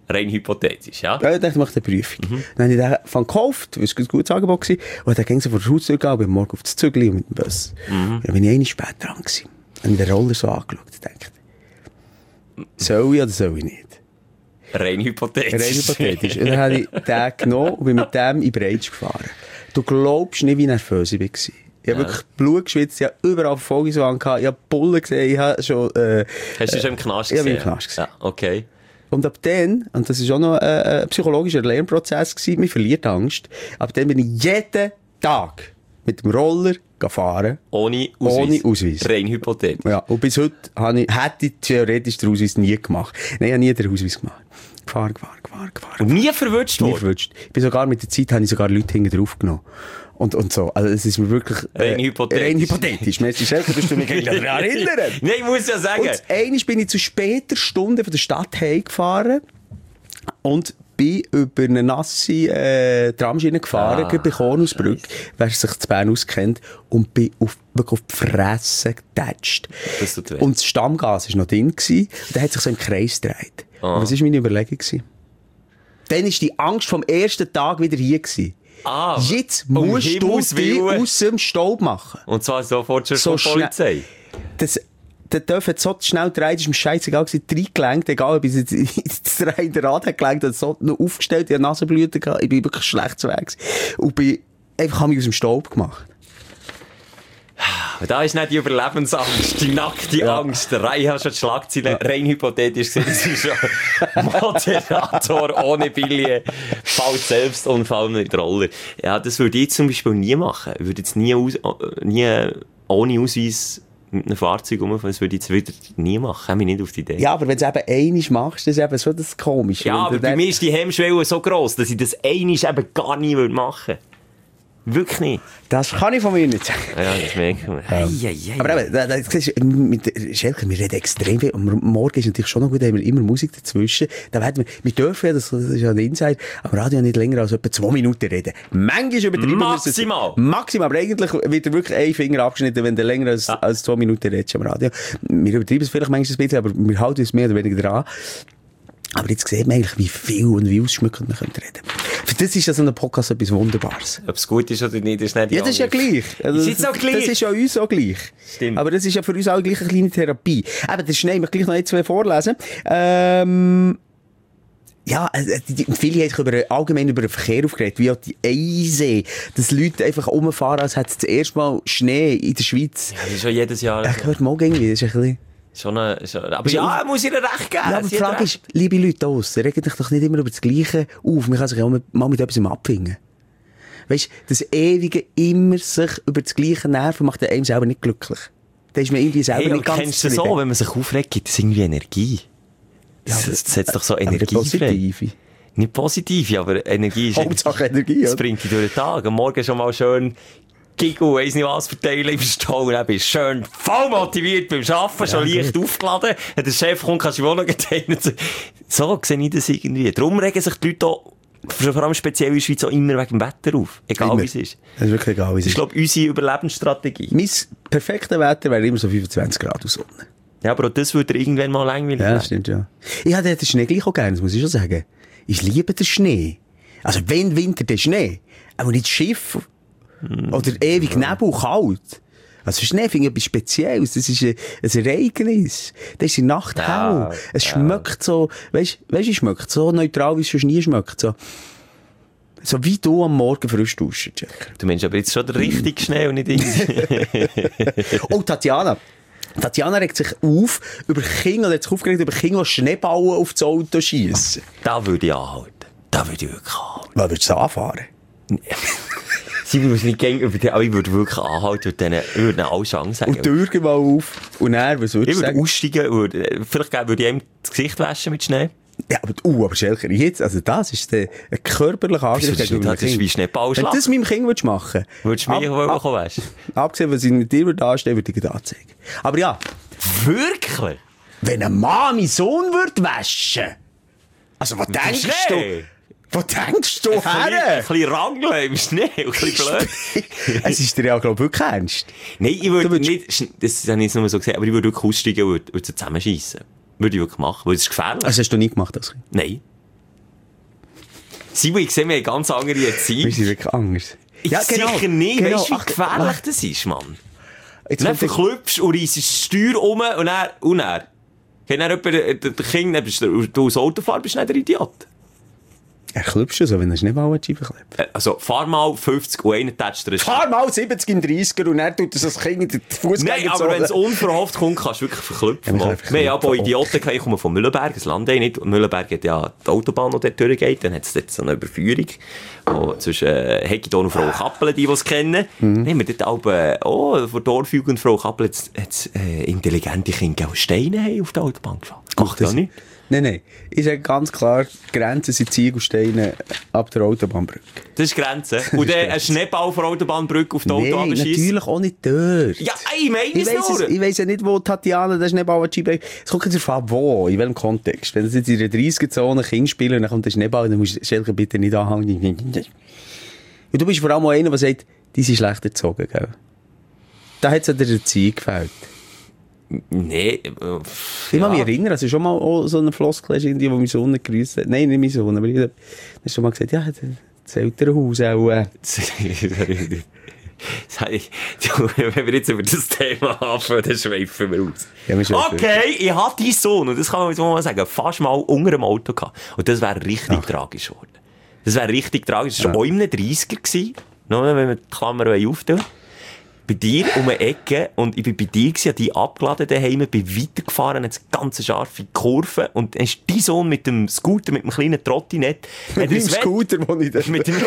Rein hypothetisch, ja? Ja, ich dachte, ich mache eine Prüfung. Dann habe ich den von gekauft, weil es ein gutes Angebot war. Und dann ging so vor der Haustür gegangen, bin morgen auf das Zügel mit dem Bus. Dann bin ich eine Spät dran gewesen. Und den Roller so angeschaut und dachte, soll ich oder soll ich nicht? Rein hypothetisch. Rein hypothetisch. Und dann habe ich den genommen und bin mit dem in Breitsch gefahren. Du glaubst nicht, wie nervös ich war. Ich habe wirklich Blut geschwitzt, ich habe überall Folgesachen gehabt, ich habe Bullen gesehen, ich habe schon... Hast du schon im Knast gesehen? Ich habe im Knast gesehen. Ja, okay. Und ab dann, und das war auch noch ein psychologischer Lernprozess gewesen, man verliert Angst, ab dann bin ich jeden Tag mit dem Roller gefahren. Ohne Ausweis. Ohne Ausweis. Rein hypothetisch. Ja, und bis heute hätte ich theoretisch den Ausweis nie gemacht. Nein, ich habe nie den Ausweis gemacht. Gefahren. Und nie verwünscht worden? Nie verwünscht. Ich bin sogar mit der Zeit, habe ich sogar Leute hinten drauf genommen. Und so. Also, es ist mir wirklich, rein hypothetisch. Rein hypothetisch. Merci, Schelke, dass du mich daran erinnern. Nein, ich muss ja sagen. Und einmal bin ich zu später Stunde von der Stadt heimgefahren und bin über eine nasse Tramschiene gefahren, bei Kornusbrück, wer sich zu Bern auskennt, und bin wirklich auf die Fresse getatscht. Und das Stammgas war noch drin gewesen, und der hat sich so im Kreis gedreht. Und was war meine Überlegung gewesen? Dann war die Angst vom ersten Tag wieder hier gewesen. Jetzt musst du dich aus dem Staub machen. Und zwar sofort schon von der Polizei. Der Dörf hat so schnell gedreht, ist mir scheißegal gewesen, 3 gelenkt, egal ob ich das dreide Rad hat gelenkt, hat so noch aufgestellt, ich hatte Nasenblüten gehabt, ich bin wirklich schlecht zu Weg und bin einfach mich aus dem Staub gemacht. Da ist nicht die Überlebensangst, die nackte Angst. Der Reihe hat schon die Schlagzeilen rein hypothetisch gesehen. Das ist schon Moderator ohne Billet, fällt selbst Unfall mit Roller. Ja, das würde ich zum Beispiel nie machen. Ich würde jetzt nie ohne Ausweis mit einem Fahrzeug rumfahren, das würde ich jetzt wieder nie machen. Komme ich nicht auf die Idee. Ja, aber wenn du es eben einmal machst, das ist eben so das Komische. Ja, aber bei mir ist die Hemmschwelle so gross, dass ich das einmal eben gar nie machen würde. Wirklich nicht. Das kann ich von mir nicht sagen. Ja, das merkt man. Aber eben, siehst du, mit Schelke, wir reden extrem viel. Und morgen ist natürlich schon noch gut, da haben wir immer Musik dazwischen. Da werden wir dürfen ja, das ist ja ein Insight, am Radio nicht länger als etwa 2 Minuten reden. Manchmal übertrieben. Maximal. Aber eigentlich wird wirklich ein Finger abgeschnitten, wenn du länger als 2 Minuten redest am Radio. Wir übertreiben es vielleicht manchmal ein bisschen, aber wir halten uns mehr oder weniger dran. Aber jetzt sieht man eigentlich, wie viel und wie ausschmückend man reden könnte. Für das ist ja so ein Podcast etwas Wunderbares. Ob es gut ist oder nicht, ist nicht die das ist ja gleich. Also, ist jetzt auch gleich. Das ist ja uns auch gleich. Stimmt. Aber das ist ja für uns auch gleich eine kleine Therapie. Aber das schnell, ich gleich noch 1, 2 vorlesen. Ja, viele haben allgemein über den Verkehr aufgeregt, wie auch die Eise, dass Leute einfach rumfahren, als hätte es das erste Mal Schnee in der Schweiz. Ja, das ist schon jedes Jahr. Ich hört morgen irgendwie, das ist ein bisschen... aber ja, muss ich dir recht geben. Ja, aber die Frage ist, liebe Leute aus, regt euch doch nicht immer über das Gleiche auf. Man kann sich auch mal mit etwas abfinden. Weisst, das ewige immer sich über das Gleiche nerven macht einem selber nicht glücklich. Da ist man irgendwie selber nicht ganz kennst du so, wenn man sich aufregt, gibt es irgendwie Energie. Das setzt doch so Energie frei. Nicht positive, aber Energie ist... Hauptsache Energie, das bringt dich durch den Tag. Am Morgen schon mal schön... Giggle, weiss nicht was verteilen im Stall, dann bist du schön voll motiviert beim Arbeiten, schon leicht aufgeladen. Wenn der Chef kommt, kannst du die Wohnung teilen. So sehe ich das irgendwie. Darum regen sich die Leute auch, vor allem speziell in der Schweiz, auch immer wegen dem Wetter auf. Egal wie es ist. Das ist wirklich egal wie es ist. Das ist, glaube ich, unsere Überlebensstrategie. Mein perfektes Wetter wäre immer so 25 Grad und Sonne. Ja, aber auch das würde irgendwann mal langweilig werden. Ja, stimmt, ja. Ich habe den Schnee gleich auch gerne, das muss ich schon sagen. Ich liebe den Schnee. Also wenn Winter, der Schnee. Aber nicht das Schiff... Oder ewig Nebel, kalt. Also Schnee finde ich etwas Spezielles. Das ist ein Ereignis. Das ist die Nacht hell. Es schmeckt so, weisst du, es schmeckt so neutral, wie es schon nie schmeckt. So wie du am Morgen frisch duschen, Jack. Du meinst aber jetzt schon den richtigen Schnee und nicht irgendwie. Oh, Tatjana regt sich auf über Kinder, oder hat sich aufgeregt über Kinder, die Schneeballen auf das Auto schiessen. Da würde ich anhalten. Da würde ich wirklich anhalten. Was würdest du anfahren? Sie muss nicht gehen, aber ich würde wirklich anhalten und denen alle Chancen sagen. Und die Tür mal auf. Und dann, was würdest du sagen? Ich würde aussteigen, vielleicht würde ich ihm das Gesicht waschen mit Schnee. Ja, aber Schelker, jetzt, also das ist ein körperlicher Angriff. Das ist wie Schneeballschlag. Wenn du das meinem Kind machen würdest du mich auch waschen? Abgesehen, was ich mit dir anstehen würde, ich anzeigen. Aber ja. Wirklich? Wenn eine Mann meinen Sohn würde waschen? Also, was denkst du? Wo denkst du her? Ein bisschen rangeln im Schnee, ein bisschen blöd. Es ist dir ja, glaube ich, wirklich ernst. Nein, ich würde nicht, das habe ich jetzt nur so gesagt, aber ich würde wirklich aussteigen und würde sie zusammenschiessen. Würde ich wirklich machen, weil es ist gefährlich. Also hast du nie gemacht, das? Nein. Simon, ich sehe, wir haben ganz andere Erziehung. Wir sind wirklich anders. Ja, sicher nicht. Genau. Weißt du, wie gefährlich das ist, Mann? Jetzt Dann verklüpfst und reissest das Steuer um und dann. Wenn dann jemand, der Kind, du als Autofahrer bist nicht der Idiot. Er klüpft schon so, wenn er Schneeball klebt. Also, fahr mal 50 und einen tätscht dir. Fahr mal 70 im 30er und dann tut er so das Kind in den Fußgänger. Nein, aber wenn es unverhofft kommt, kannst du wirklich verklüpfen. Ja, Wir haben ja bei Idioten gehabt. Ich komme von Mühlenberg, das Land nicht. Und Mühlenberg hat ja die Autobahn, die dort durchgeht. Dann hat es dort so eine Überführung. Zwischen Hegidon und Frau Kappel, die es kennen. Dann haben wir dort auch, von Dorfjugend Frau Kappel, hat intelligente Kinder auch Steine auf der Autobahn gefahren. Macht das nicht? Nein. Ich sage ganz klar, die Grenzen sind Ziegelsteine ab der Autobahnbrücke. Das ist Grenze. Und dann ein Schneeball von der Autobahnbrücke auf die Autobahn schießt. Natürlich auch nicht dort. Ja, ich meine es nur. Ich weiss ja nicht, wo Tatjana den Schneeball schiebt. Es kommt jetzt darauf an, wo, in welchem Kontext. Wenn es jetzt in der 30er-Zone Kind spielen und dann kommt der Schneeball, dann musst du bitte nicht anhängen. Und du bist vor allem auch einer, der sagt, die sind schlecht erzogen, gell? Da hat es an der Erziehung gefällt. Nee, Ich kann mich erinnern, also schon mal so eine Floskel, die mein Sohn gegrüsst hat. Nein, nicht mein Sohn, aber ich habe schon mal gesagt, ja, das Elternhaus auch. Wenn wir jetzt über das Thema anfangen, dann schweifen wir aus. Ja, okay, ich hatte deinen Sohn, und das kann man jetzt mal sagen, fast mal unter dem Auto gehabt. Und das wäre richtig tragisch geworden. Das wäre richtig tragisch. Das war auch in einem 30er gewesen, wenn wir die Klammer auftun. Bei dir um eine Ecke, und ich war bei dir, habe die abgeladen daheim, bin weitergefahren, hat ganz scharfe Kurve, und dann ist dein Sohn mit dem Scooter, mit dem kleinen Trottinett, mit dem Scooter, mit dem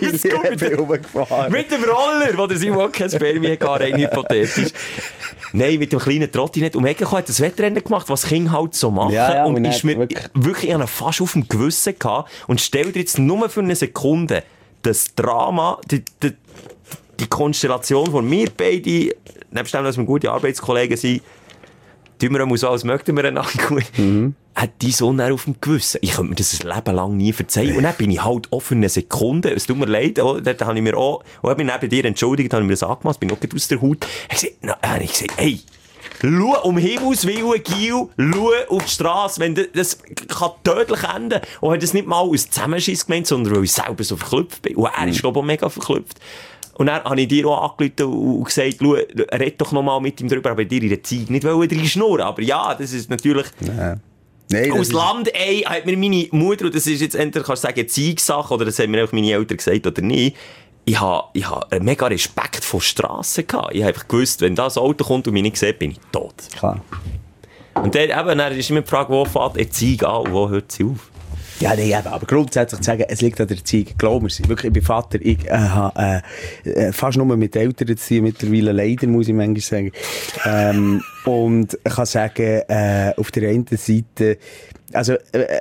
Roller, wo der Simon kein Spermien hatte, rein hypothetisch. Nein, mit dem kleinen Trottinett um die Ecke hat das Wettrennen gemacht, was Kinder halt so machen. Ja, und ist mir wirklich fast auf dem Gewissen gehabt. Und stell dir jetzt nur für eine Sekunde das Drama, die Konstellation von mir beide, nebst dem, dass wir gute Arbeitskollegen sind, tun wir so, als möchten wir einander gut, hat die Sonne auf dem Gewissen. Ich könnte mir das ein Leben lang nie verzeihen. Und dann bin ich halt auch für eine Sekunde, es tut mir leid, dort habe ich mir auch, und habe mich neben dir entschuldigt, habe ich mir das angemacht, bin auch aus der Haut. Ich habe gesagt, hey, schau, um Himmels Willen, Gil, schau auf die Straße, das kann tödlich enden. Und hat das nicht mal aus Zusammenschiss gemeint, sondern weil ich selber so verklüpft bin. Und er ist, glaube ich, auch mega verklüpft. Und dann habe ich dir auch angerufen und gesagt, schau, red doch noch mal mit ihm drüber, aber dir in der Zeit nicht reinschnurren. Aber ja, das ist natürlich... Nein, aus Land A hat mir meine Mutter, und das ist jetzt entweder, kannst du sagen, Erziehungssache, oder das haben mir auch meine Eltern gesagt oder nicht, ich habe einen mega Respekt vor Strassen gehabt. Ich habe einfach gewusst, wenn das Auto kommt und mich nicht sieht, bin ich tot. Klar. Und dann ist immer die Frage, wo fährt Erziehung an und wo hört sie auf? Ja, nee, aber grundsätzlich zu sagen, es liegt an der Erziehung. Glaub mir, wirklich, ich bin Vater, ich habe fast nur mit Eltern zu tun, mittlerweile leider, muss ich manchmal sagen. Und ich kann sagen, auf der einen Seite, also,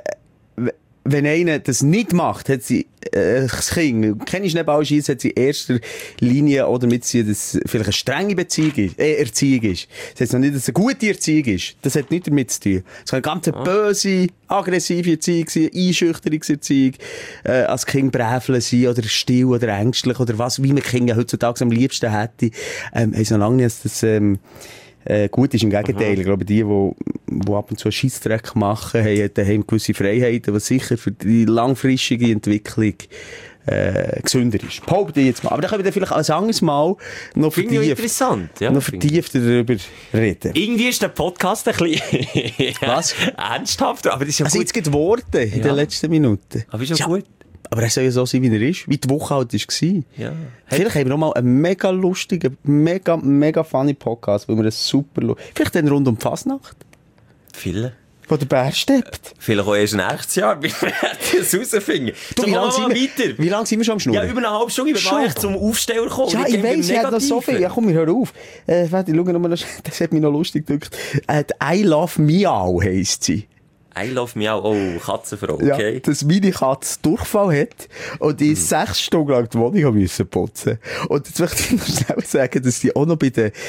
wenn einer das nicht macht, hat sie das Kind, keine Schneeballschiessen, hat sie in erster Linie auch damit sie, dass vielleicht eine strenge Erziehung ist. Das heißt noch nicht, dass es eine gute Erziehung ist. Das hat nichts damit zu tun. Es kann eine ganz böse, aggressive Erziehung sein, Einschüchterungserziehung, als Kind bräveln sein, oder still, oder ängstlich, oder was, wie man Kinder heutzutage am liebsten hätte. Heisst noch lange nicht, dass das gut ist. Im Gegenteil, ich glaube, die ab und zu einen Scheissdreck machen, haben gewisse Freiheiten, was sicher für die langfristige Entwicklung gesünder ist. Behaupte ich jetzt mal. Aber da können wir vielleicht ein anderes Mal noch vertiefter darüber reden. Irgendwie ist der Podcast ein bisschen was? Ernsthafter, aber das ist ja gut. Jetzt geht Worte in den letzten Minuten. Aber ist ja gut. Aber er soll ja so sein, wie er ist, wie die Woche halt war. Ja. Vielleicht haben wir noch mal einen mega lustigen, mega funny Podcast, weil wir das super vielleicht dann rund um die Fasnacht. Viele. Wo der Bär steppt. Vielleicht auch erst nächstes Jahr, wie wir das rausfinden. Du, wie lange sind wir schon am Schnurren? Ja, über eine halbe Stunde. Wir waren zum Aufsteller gekommen. Ja, ich weiss, ich habe das so viel. Ja, komm, hör auf. Warte, schau noch mal, das hat mich noch lustig gedrückt. I Love Miau heisst sie. I Love Miau, oh, Katzenfrau, okay. Ja, dass meine Katze Durchfall hat und ich 6 Stunden lang die Wohnung putzen musste. Und jetzt möchte ich noch schnell sagen, dass die auch noch bei den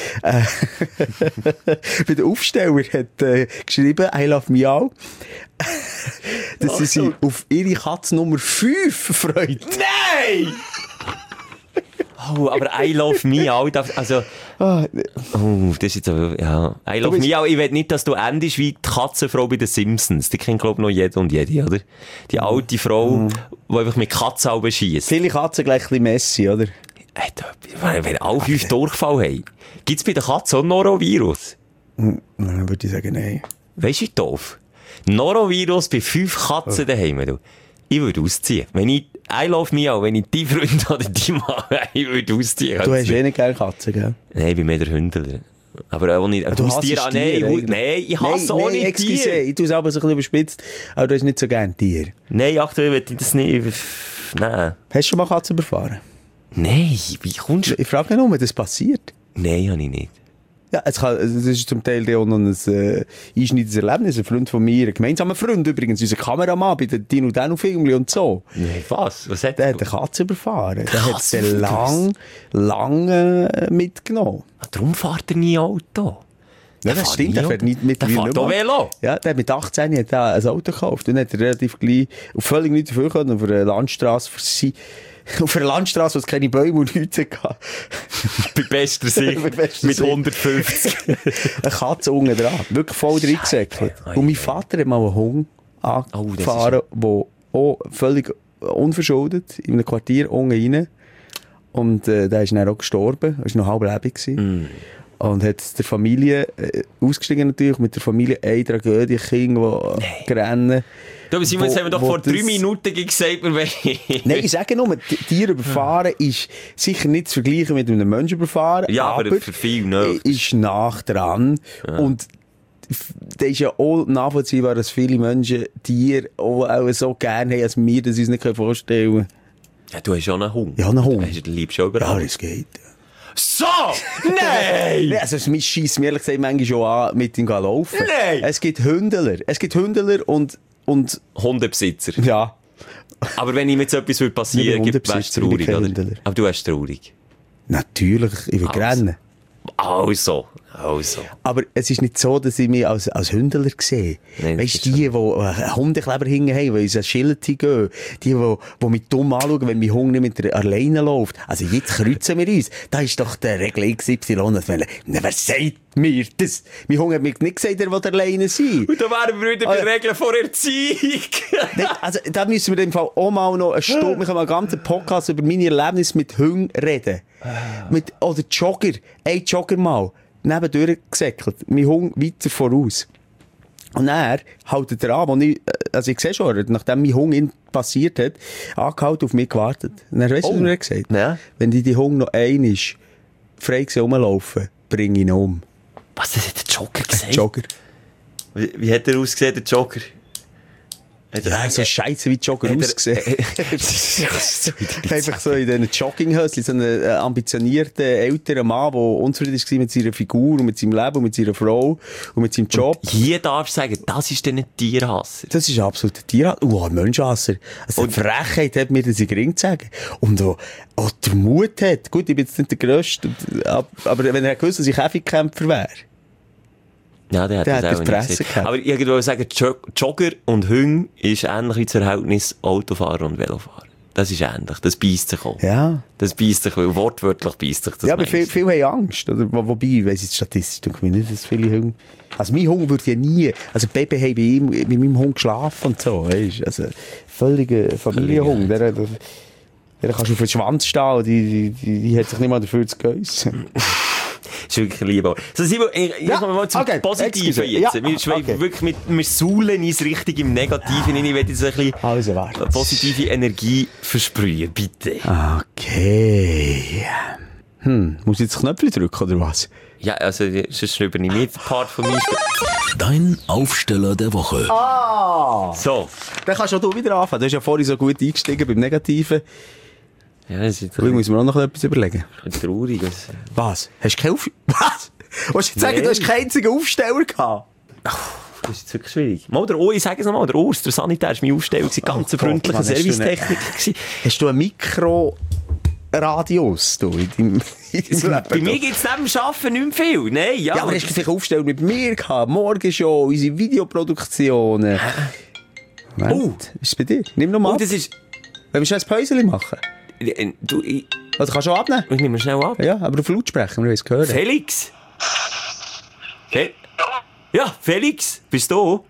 bei den Aufsteller hat geschrieben, I Love Miau, dass sie sich auf ihre Katze Nummer 5 freut. Nein! Oh, aber I love me auch. Also, das ist jetzt aber, ja. I love me auch. Ich will nicht, dass du endest wie die Katzenfrau bei den Simpsons. Die kennt, glaube ich, noch jeder und jede, oder? Die alte Frau, die einfach mit Katzenaugen schiesst. Viele Katzen gleich ein bisschen Messi, oder? Wenn alle 5 Durchfall haben. Gibt's bei den Katzen auch Norovirus? Dann würde ich sagen, nein. Weisst du, wie doof? Norovirus bei 5 Katzen daheim, du. Ich würde ausziehen. Wenn ich, I love me auch, wenn ich die Freunde oder die Mann, ich würde ausziehen. Du hast nicht gerne Katzen, gell? Nein, ich bin mehr der Hündler. Aber auch nicht, du hasst Tiere, nein, ich hasse auch nicht Tiere. Ich tue es aber so ein bisschen überspitzt, aber du hast nicht so gerne Tiere. Nein, aktuell will ich das nicht, nein. Hast du schon mal Katzen überfahren? Nein, wie kommst du? Ich frage nicht, ob das passiert. Nein, habe ich nicht. Ja, das ist zum Teil auch noch ein einschneidendes Erlebnis. Ein Freund von mir, ein gemeinsamer Freund übrigens, unser Kameramann bei den Dino Dano Filmchen und so. Nee, was? Was hat der? Der hat eine Katze überfahren. Der hat sie lang mitgenommen. Darum fährt er nie Auto. Ja, das stimmt. Der fährt nicht mit Velo. Ja, der hat mit 18 hat er ein Auto gekauft. Dann hat er relativ gleich, auf völlig nicht dafür können, auf einer Landstrasse für sie. Auf einer Landstrasse, wo es keine Bäume und Hüte gab. Bei bester Sicht. Mit 150. Eine Katze unten dran. Wirklich voll reingesäckelt. Und mein Vater hat mal einen Hund angefahren, der auch völlig unverschuldet in einem Quartier unten rein. Und der ist dann auch gestorben. Er war noch halblebig gewesen. Und hat der Familie, ausgestiegen natürlich, mit der Familie eine Tragödie, Kinder, die rennen. Du, aber Simon, jetzt haben wir doch vor 3 Minuten gesagt, Nein, ich sage nur, Tiere überfahren ist sicher nicht zu vergleichen mit einem Menschen überfahren. Ja, aber für viele nicht. Ist nach dran. Ja. Und das ist ja auch nachvollziehbar, dass viele Menschen Tiere auch so gerne haben, als wir das uns nicht vorstellen können. Ja, du hast ja einen Hund. Ja, einen Hund. Du liebst schon überall. Ja, das geht. So! Nein! Also, es scheisst mir ehrlich gesagt manchmal schon an, mit ihm laufen. Nein! Es gibt Hündler. Und Hundebesitzer. Ja. Aber wenn ihm jetzt etwas passieren würde, wärst du traurig, oder? Aber du wärst traurig. Natürlich, ich will rennen. Also. Aber es ist nicht so, dass ich mich als Hündler sehe. Weißt du, die einen Hundekleber hingen haben, die uns an Schilderti gehen, die mich dumm anschauen, wenn mein Hund nicht mit der alleine läuft. Also jetzt kreuzen wir uns. Da ist doch der Regel XY. Wer sagt mir das? Mein Hund hat mir nicht gesagt, er will alleine sein. Und da wären wir wieder bei Regeln vor Erziehung. Also da müssen wir im Fall auch mal noch eine Stunde, wir können mal einen ganzen Podcast über meine Erlebnisse mit Hunden reden. Oder Jogger. Ein Jogger mal. Nebendurch gesäckelt. Mein Hund weiter voraus. Und er hält er an, ich sehe schon, nachdem mein Hund ihn passiert hat, angehalten, auf mich gewartet. Und er weiss, was er gesagt hat. Ja. Wenn die Hund noch einmal frei rumlaufen, bring ihn um. Was, das hat der Jogger gesagt? Jogger. Wie hat er ausgesehen, der Jogger? Ja, so scheisse wie Jogger ausgesehen. Einfach so in diesen Jogginghöschen, so ein ambitionierter, älterer Mann, der unzufrieden war mit seiner Figur und mit seinem Leben und mit seiner Frau und mit seinem Job. Und hier darfst du sagen, das ist dann ein Tierhasser. Das ist absolut ein Tierhasser. Ein Menschenhasser. Also die Frechheit hat mir das in den Ring zu sagen. Und auch der Mut hat. Gut, ich bin jetzt nicht der Grösste, aber wenn er gewusst, dass ich Käfigkämpfer wäre. Ja, der hat das auch nicht gesehen. Aber ich würde sagen, Jogger und Hunde ist ähnlich wie das Verhältnis Autofahrer und Velofahrer. Das ist ähnlich. Das beisst sich auch. Ja. Das beisst sich, weil wortwörtlich beisst sich das. Ja, aber viele haben Angst. Oder? Wobei, ich weiss jetzt statistisch nicht, dass viele Hunde... Also mein Hund würde ja nie... Also Baby hat mit meinem Hund geschlafen und so. Weißt? Also völliger Familienhund. Der kannst du auf den Schwanz stehen und die hat sich nicht mal dafür zu geissen. Das ist wirklich lieb. So, Simon, ich komme mal zum Positiven jetzt. Ja, wir saulen uns richtig im Negativen. Ich will jetzt ein bisschen positive Energie versprühen, bitte. Okay. Muss ich jetzt Knöpfe drücken, oder was? Ja, also, sonst übernehme ich den Part von mir. Dein Aufsteller der Woche. So. Dann kannst auch du wieder anfangen. Du hast ja vorhin so gut eingestiegen beim Negativen. Ja, das ist ich muss mir auch noch etwas überlegen. Traurig. Was? Hast du keine Was? Willst du jetzt sagen, du hast keinen einzigen Aufsteller gehabt? Das ist jetzt wirklich schwierig. Ich sage es nochmal, der Urs, der Sanitär, war meine Aufstellung. Ganz freundlicher Servicetechniker. Hast du einen Mikroradius in deinem Bei mir gibt es neben dem Arbeiten nicht mehr viel. Nein, ja, aber hast du vielleicht Aufstellung mit mir gehabt? Morgenshow, unsere Videoproduktionen. Ist es bei dir? Nimm noch mal. Das ist... Wollen wir schon ein Päuschen machen? Also kannst du auch abnehmen? Ich nehme schnell ab. Ja, aber auf Lautsprecher, wir wollen es hören. Felix? Ja, Felix, bist du?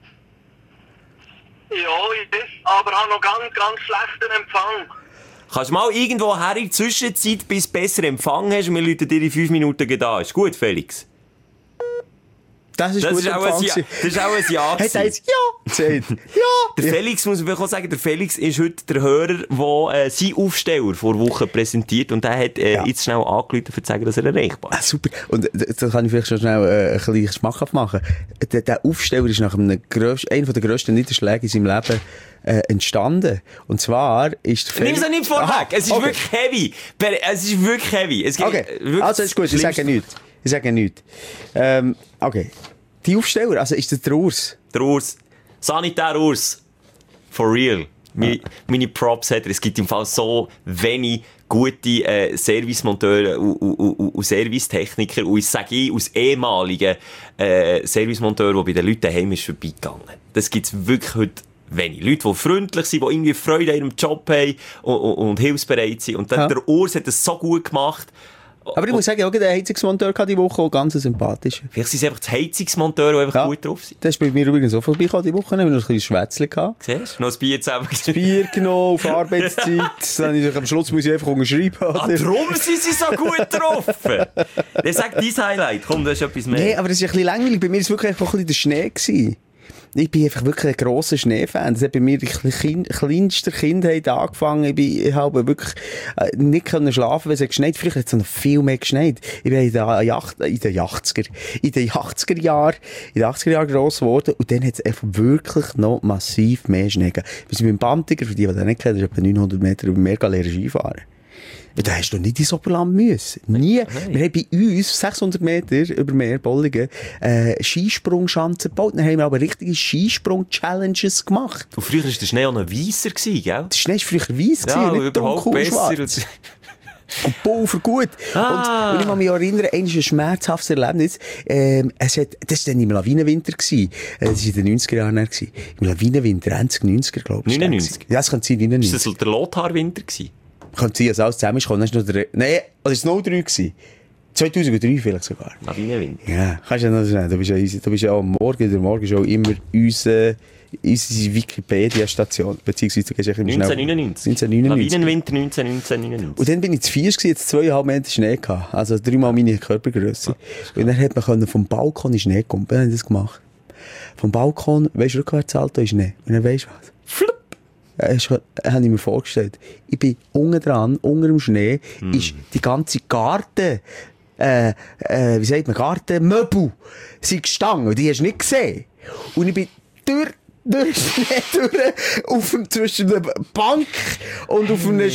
Ja, ich bin, aber habe noch ganz schlechten Empfang. Kannst du mal irgendwo her in der Zwischenzeit, bis du besser Empfang hast und wir läuten dir in 5 Minuten da. Ist gut, Felix? Das ist gut auch ein Ja. Hat er jetzt Ja gesagt? Ja! Der Felix, muss man auch sagen, der Felix ist heute der Hörer, der seinen Aufsteller vor Wochen präsentiert und der hat jetzt schnell angerufen, um zu sagen, dass er erreichbar ist. Ah, super. Und da kann ich vielleicht schon schnell ein bisschen schmackhaft machen. Der Aufsteller ist nach einer der grössten Niederschläge in seinem Leben entstanden. Und zwar ist der Nimm es nicht vorweg. Es ist wirklich heavy. Es ist wirklich heavy. Okay, also ist gut. Ich sage nichts. Okay. Die Aufsteller, also ist das der Urs? Der Urs. Sanitär Urs. For real. Meine Props hat er. Es gibt im Fall so wenig gute Servicemonteure und Servicetechniker. Und ich sage aus ehemaligen Servicemonteuren, die bei den Leuten daheim ist vorbeigegangen. Das gibt es wirklich heute wenig. Leute, die freundlich sind, die irgendwie Freude an ihrem Job haben und hilfsbereit sind. Und der Urs hat das so gut gemacht. Aber ich muss sagen, auch der Heizungsmonteur hatte die Woche auch ganz sympathisch. Vielleicht sind es einfach die Heizungsmonteure, die einfach gut drauf sind. Das ist bei mir übrigens auch vorbeigekommen die Woche. Wir haben noch ein bisschen Schwätzchen gehabt. Siehst du? Noch ein Bier zusammen. Das Bier genommen, auf Arbeitszeit. Dann ist am Schluss muss ich einfach unterschreiben. Darum sind sie so gut getroffen. Der sagt dein Highlight. Komm, da ist etwas mehr. Nee, aber es ist ein bisschen langweilig. Bei mir war es wirklich einfach ein bisschen der Schnee gewesen. Ich bin einfach wirklich ein grosser Schneefan. Das hat bei mir in kleinster Kindheit angefangen. Ich habe wirklich nicht schlafen, weil es geschneit. Vielleicht hat es noch viel mehr geschneit. Ich bin in den 80er Jahren gross geworden. Und dann hat es einfach wirklich noch massiv mehr Schnee gegeben. Wir sind beim Bamtiger, für die das nicht kennen, das ist etwa 900 Meter über Meer Skifahren. Da hast du nicht ins Oberland müssen. Nie. Wir haben bei uns 600 Meter über Meer Bollingen Skisprungschanzen gebaut. Dann haben wir aber richtige Skisprung-Challenges gemacht. Und früher war der Schnee auch noch weisser, gell? Der Schnee war früher weiss, ja, nicht dunkel und schwarz. Und Pulver gut. Und ich kann mich erinnern, ein schmerzhaftes Erlebnis. Das war dann im Lawinenwinter. Das war in den 90er Jahren. Im Lawinenwinter, 90er, glaube ich. 99? Ja, das kann sein, 99. Ist das der Lothar-Winter gewesen? Könnte sein, dass alles zusammenkommt. Nein, das war 03 gewesen. 2003 vielleicht sogar. Lawinenwinter. Ja, kannst du ja noch sagen. Du bist ja am Morgen, der Morgenshow immer unsere Wikipedia-Station. Beziehungsweise du gehst echt immer schnell. 1999. Lawinenwinter 1999. Und dann bin ich zu 4 gewesen, jetzt 2,5 Meter Schnee gehabt. Also 3-mal meine Körpergröße. Und dann hat man vom Balkon in Schnee kommen. Dann haben wir das gemacht. Vom Balkon, weisst du, rückwärts Alto in Schnee. Und dann weisst du was? Flupp! Habe ich mir vorgestellt. Ich bin unten dran, unter dem Schnee, ist die ganze Garten, wie sagt man, Gartenmöbel, sind gestanden. Die hast du nicht gesehen. Und ich bin durch Schnee zwischen der Bank und auf einer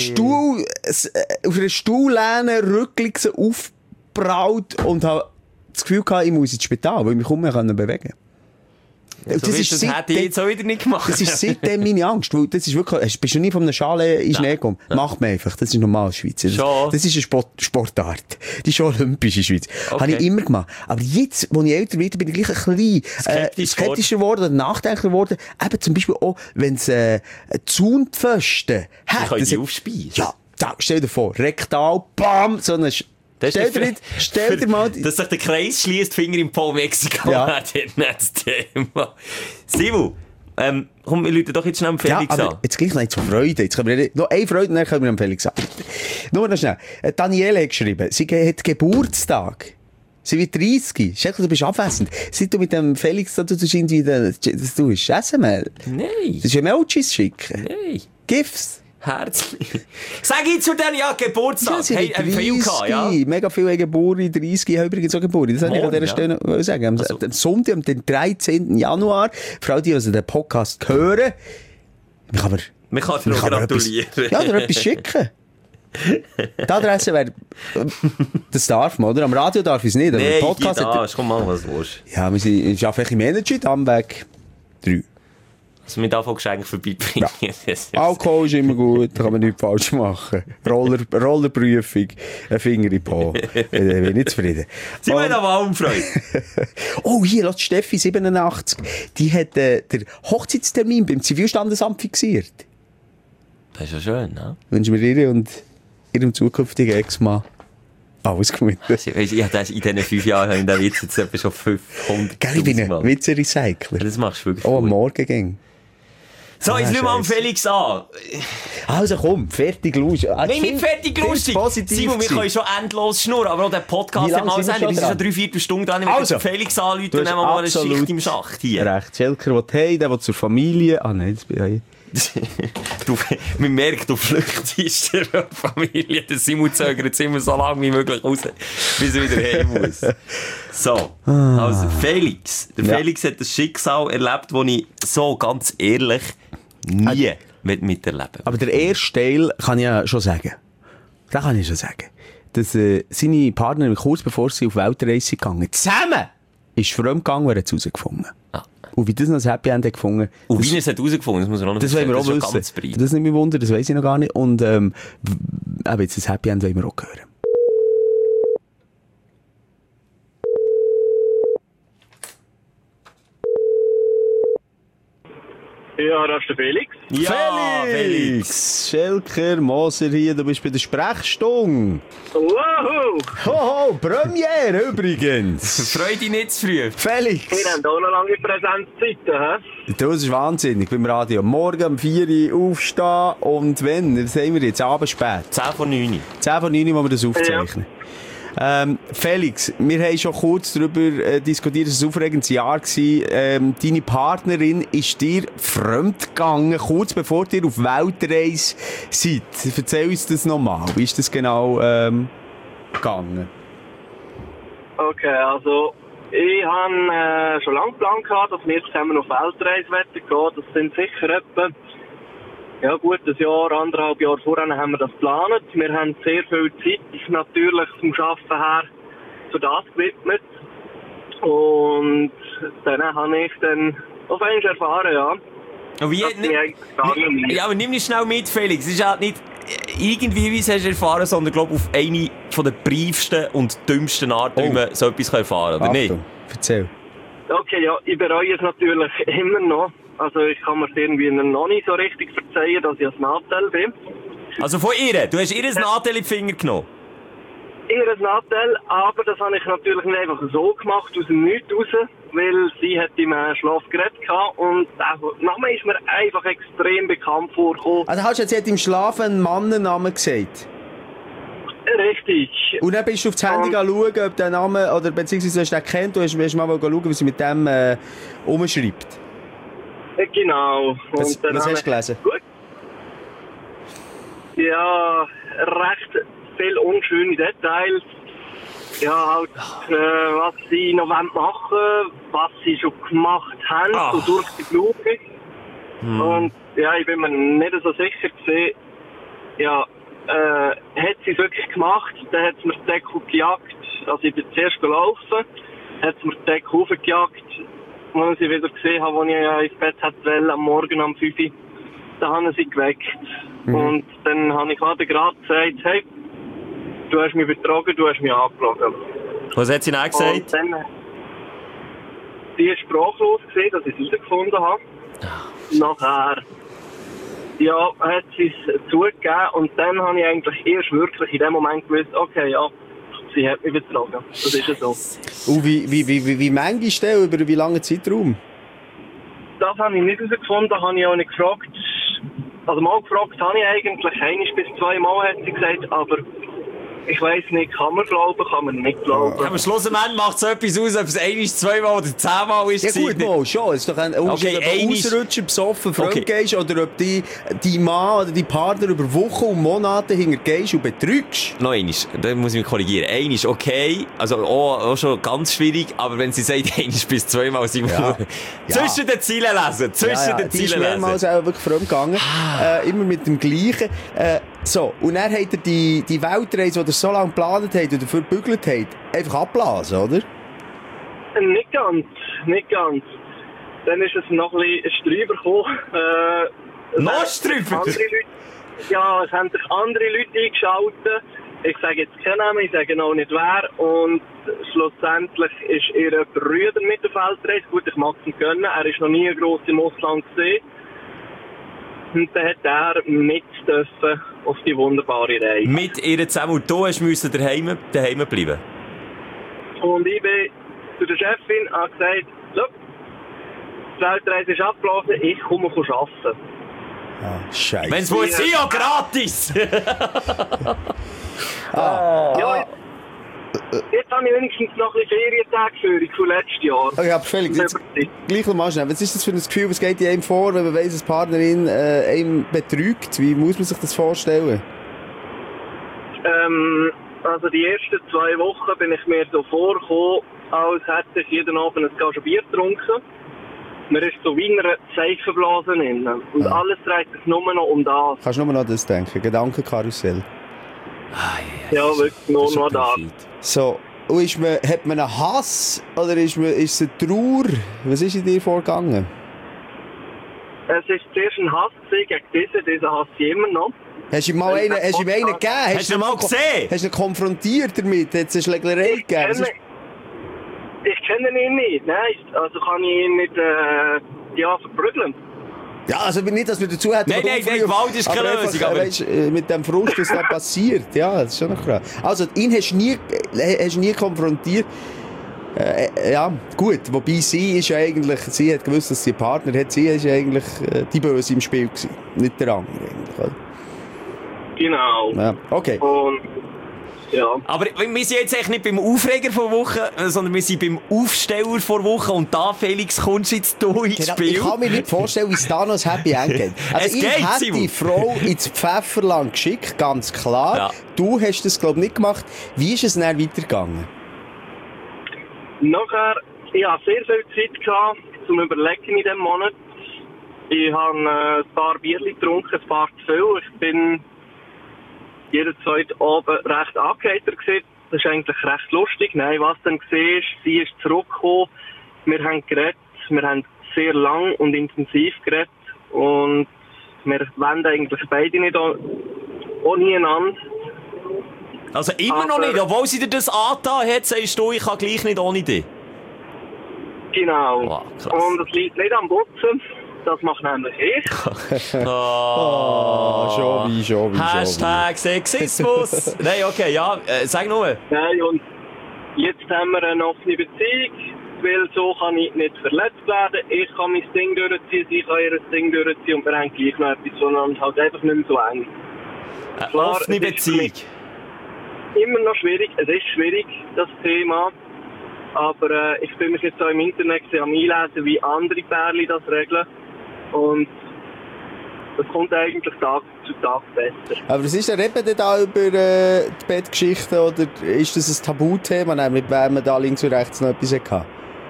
Stuhllehne rücklich aufgebraut und habe das Gefühl gehabt, ich muss ins Spital, weil ich mich kaum mehr bewegen kann. Das hätte ich jetzt auch wieder nicht gemacht. Das ist seitdem meine Angst. Weil das ist wirklich, bist du nie von einem Schale in Schnee gekommen? Macht man einfach. Das ist normal in der Schweiz. Das ist eine Sportart. Die ist schon olympisch in der Schweiz. Okay. Habe ich immer gemacht. Aber jetzt, wo ich älter werde, bin ich gleich ein bisschen skeptischer geworden oder nachdenklicher geworden. Eben zum Beispiel auch, wenn es Zaunpfosten hat. Ich kann die aufspeisen. Ja, stell dir vor, rektal, bam, so eine Stell dir mal... Dass sich der Kreis schließt, Finger im Po Mexiko, hat nicht das Thema. Sivu, komm, wir läuten doch jetzt schnell am Felix an. Jetzt gleich noch zur Freude. Jetzt können wir noch eine Freude, dann können wir am Felix an. Nur noch schnell. Daniele hat geschrieben, sie hat Geburtstag. Sie wird 30. Schädel, du bist abwesend. Seit du mit dem Felix da irgendwie das tust. SML? Nein. Das ist Emojis schicken? Nein. GIFs? Herzlich. Sag ich zu denen, ja, Geburtstag. Ja, hey, viel gehabt, ja. Mega viele Geburten, 30, ich habe übrigens auch Geburten. Das wollte ich an dieser Stelle sagen. Am Sonntag, am 13. Januar, für alle, die also den Podcast hören, man kann dir auch gratulieren. Ja, oder etwas schicken. Die Adresse wäre, das darf man, oder? Am Radio darf ich es nicht, aber nee, Podcast... Nein, komm mal, was los. Ja, ich arbeite im Energy, Damweg 3. Also mit Anfang eigentlich vorbeibringen. Ja. Alkohol ist immer gut, da kann man nichts falsch machen. Rollerprüfung, ein Finger in Po. Bin ich nicht zufrieden. Sie wollen aber auch Freude. Oh, hier, lass Steffi, 87. Die hat den Hochzeitstermin beim Zivilstandesamt fixiert. Das ist ja schön, ne? Wünschen wir ihr und ihrem zukünftigen Ex-Mann alles Gute. Ich habe in diesen 5 Jahren in der Witz jetzt etwa schon 500 Gell, ich bin ein Witze-Recycler. Das machst du wirklich am gut. Morgen ging. So, jetzt schauen wir am Felix an. Also komm, fertig lustig. Nein, nicht fertig lustig. Simon, wir können schon endlos schnurren, aber auch der Podcast hat mal gesagt, wir sind schon 3/4 Stunden dran. Wir müssen Felix anrufen und nehmen mal eine Schicht im Schacht hier. Recht, Schelker will heim, der will zur Familie. Ah nein, das bin ich. Man merkt, du flüchtest der Familie. Der Simon zögert jetzt immer so lange wie möglich raus, bis er wieder heim muss. So, also Felix. Der Felix hat das Schicksal erlebt, das ich so ganz ehrlich nie miterleben. Aber der erste Teil kann ich ja schon sagen. Das kann ich schon sagen. Dass seine Partnerin kurz bevor sie auf Weltreise gegangen zusammen ist fremdgegangen und er hat es herausgefunden. Ah. Und wie das noch das Happy End hat gefunden. Und wie er es hat herausgefunden, das muss man auch noch das wollen wir auch wissen. Das nimmt mich Wunder, das weiss ich noch gar nicht. Und aber jetzt das Happy End wollen wir auch hören. Ja, das ist der Felix. Ja, Felix! Schelker, Moser hier, du bist bei der Sprechstunde. Wow! Hoho, Premiere übrigens. Freu dich nicht zu früh. Felix! Wir haben auch noch lange Präsenzzeiten, hä? Das ist wahnsinnig beim Radio. Morgen um 4 Uhr aufstehen und wenn? Was haben wir jetzt? Abend spät. 10 von 9. 10 von 9 wo wir das aufzeichnen. Ja. Felix, wir haben schon kurz darüber diskutiert, es war ein aufregendes Jahr gewesen. Deine Partnerin ist dir fremd gegangen, kurz bevor ihr auf Weltreise seid. Erzähl uns das nochmal. Wie ist das genau gegangen? Okay, also ich habe schon lange geplant gehabt, dass wir zusammen auf Weltreise gehen. Das sind sicher etwa gut ein Jahr, 1,5 Jahre vorher haben wir das geplant. Wir haben sehr viel Zeit natürlich zum Arbeiten her für das gewidmet. Und dann habe ich dann auf einmal erfahren, ja. Und wie, ja, aber nimm mich schnell mit, Felix. Es ist halt nicht irgendwie, wie hast du erfahren, sondern glaube auf eine von den briefsten und dümmsten Arten, wie man so etwas erfahren kann, oder nicht? Erzähl. Okay, ja, ich bereue es natürlich immer noch. Also ich kann mir irgendwie noch nicht so richtig verzeihen, dass ich ein Nachteil bin. Also von ihr? Du hast ihr ein Nachteil in die Finger genommen? Ihr ein Nachteil, aber das habe ich natürlich nicht einfach so gemacht, aus dem Nichts raus, weil sie hat im Schlaf geredet und der Name ist mir einfach extrem bekannt vorgekommen. Also hast du jetzt im Schlaf einen Mannennamen gesagt? Richtig. Und dann bist du auf das Handy schauen, ob der Name, oder beziehungsweise hast du den kennt, du hast mal schauen, wie sie mit dem umschreibt. Genau. Was hast du gelesen? Gut. Ja, recht viele unschöne Details. Ja, halt, was sie noch machen wollen, was sie schon gemacht haben, so durch die Blume. Und ja, ich bin mir nicht so sicher gewesen. Ja, hat sie es wirklich gemacht, dann hat sie mir die Decke gejagt. Also ich bin zuerst gelaufen, hat sie mir die Decke hochgejagt. Als ich wieder gesehen habe, als ich ins Bett wollte, am Morgen um 5 Uhr, da haben sie geweckt. Und dann habe ich gerade gesagt, hey, du hast mich betrogen, du hast mich angelogen. Was hat sie dann gesagt? Und dann, die ist sprachlos gesehen, dass ich es herausgefunden habe. Nachher, ja, hat sie es zugegeben und dann habe ich eigentlich erst wirklich in dem Moment gewusst, okay, ja, sie hat mich betrogen. Das ist ja so. Und wie manchmal denn? Über wie langen Zeitraum? Das habe ich nicht herausgefunden, habe ich auch nicht gefragt. Also mal gefragt habe ich eigentlich, 1 bis 2 Mal hat sie gesagt, aber ich weiss nicht, kann man glauben, kann man nicht glauben. Ja, aber schlussendlich macht es etwas aus, ob es 1, 2 Mal oder 10 Mal ist. Ja gut, mal, schon. Es ist doch ein Unterschied, ob du Ausrutscher besoffen fremd gehst oder ob die Mann oder die Partner über Wochen und Monate hintergehst und betrügst. Noch einmal, da muss ich mich korrigieren. 1 okay, also auch schon ganz schwierig, aber wenn sie sagt 1 bis 2 Mal, sind wir zwischen den Zielen lesen. Zwischen den Zielen lesen. Die ist mehrmals auch wirklich fremd gegangen. Immer mit dem Gleichen. So, und dann hat er die Weltreise, die er so lange geplant hat und dafür gebügelt hat, einfach abblasen, oder? Nicht ganz. Dann ist es noch ein bisschen Strüber gekommen. Noch Strüber? Ja, es haben sich andere Leute eingeschaltet. Ich sage jetzt keinen Namen, ich sage noch nicht wer. Und schlussendlich ist ihr jemand Rüder mit der Weltreise. Gut, ich mag es nicht gönnen. Er ist noch nie gross im Ausland gesehen. Und dann hat er mit dürfen auf die wunderbare Reise. Mit ihr zusammen. Und du musst daheim bleiben. Und ich bin zu der Chefin und habe gesagt, schau, die Weltreise ist abgelaufen, ich komme arbeiten. Ah, Scheiße. Wenn es muss sein, ja gratis! Ja, jetzt habe ich wenigstens noch ein bisschen Ferientage von letztes Jahr. Okay, aber Felix, jetzt gleich noch mal schnell. Was ist das für ein Gefühl, was geht in einem vor, wenn man weiss, dass die Partnerin einem betrügt? Wie muss man sich das vorstellen? Also die ersten 2 Wochen bin ich mir so vorgekommen, als hätte ich jeden Abend ein Glas Bier getrunken. Man ist so wie in einer Seifenblase. Und alles dreht sich nur noch um das. Kannst du nur noch das denken? Gedankenkarussell. Ja, wirklich nur noch das. So, und hat man einen Hass oder ist es eine Trauer? Was ist in dir vorgegangen? Es war zuerst ein Hass gegen diesen Hass ich immer noch. Hast du ihm mal einen gegeben? Hast du ihn mal gesehen? Hast du ihn konfrontiert damit? Hat es eine Schlägerei gegeben? Ich kenne ihn nicht, nein. Also kann ich ihn nicht verprügeln. Ja, also nicht, dass wir dazu hätten... Nein, Gewalt ist keine Lösung. Aber weißt, mit dem Frust, was da passiert. Ja, das ist schon noch krass. Also, ihn hast du nie konfrontiert. Ja, gut. Wobei sie hat gewusst, dass sie einen Partner hat. Sie ist eigentlich die Böse im Spiel gewesen. Nicht der andere eigentlich, oder? Genau. Ja, okay. Und, ja. Aber wir sind jetzt echt nicht beim Aufreger vor Woche, sondern wir sind beim Aufsteller vor Woche. Und da, Felix, kommst du jetzt hier ins Spiel. Ich kann mir nicht vorstellen, wie es da noch ein Happy End geht. Also ich hätte die Frau ins Pfefferland geschickt, ganz klar. Ja. Du hast das, glaube ich, nicht gemacht. Wie ist es dann weitergegangen? Nachher, ich hatte sehr viel Zeit gehabt, zum Überlegen in diesem Monat. Ich habe ein paar Bierchen getrunken, ein paar zu viel. Ich bin jeden zweiten Abend recht angeheitert gewesen. Das ist eigentlich recht lustig. Nein, was dann gesehen ist, sie ist zurückgekommen. Wir haben geredet. Wir haben sehr lang und intensiv geredet. Und wir wollen eigentlich beide nicht ohne einander. Also immer noch nicht, obwohl sie dir das angetan hat, sagst du, ich kann gleich nicht ohne dich. Genau. Wow, und es liegt nicht am Putzen. Das macht nämlich ich. Schobi. Hashtag Sexismus. Nein, okay, ja, sag nur. Nein, und jetzt haben wir eine offene Beziehung, weil so kann ich nicht verletzt werden. Ich kann mein Ding durchziehen, sie kann ihr Ding durchziehen und wir haben gleich noch etwas voneinander, halt einfach nicht mehr so eng. Eine offene Beziehung. Immer noch schwierig, es ist schwierig, das Thema. Aber ich bin mich jetzt auch im Internet am Einlesen, wie andere Pärchen das regeln. Und das kommt eigentlich Tag zu Tag besser. Aber was ist denn, reden wir da über die Bettgeschichten oder ist das ein Tabuthema, mit wem man da links und rechts noch etwas hatte?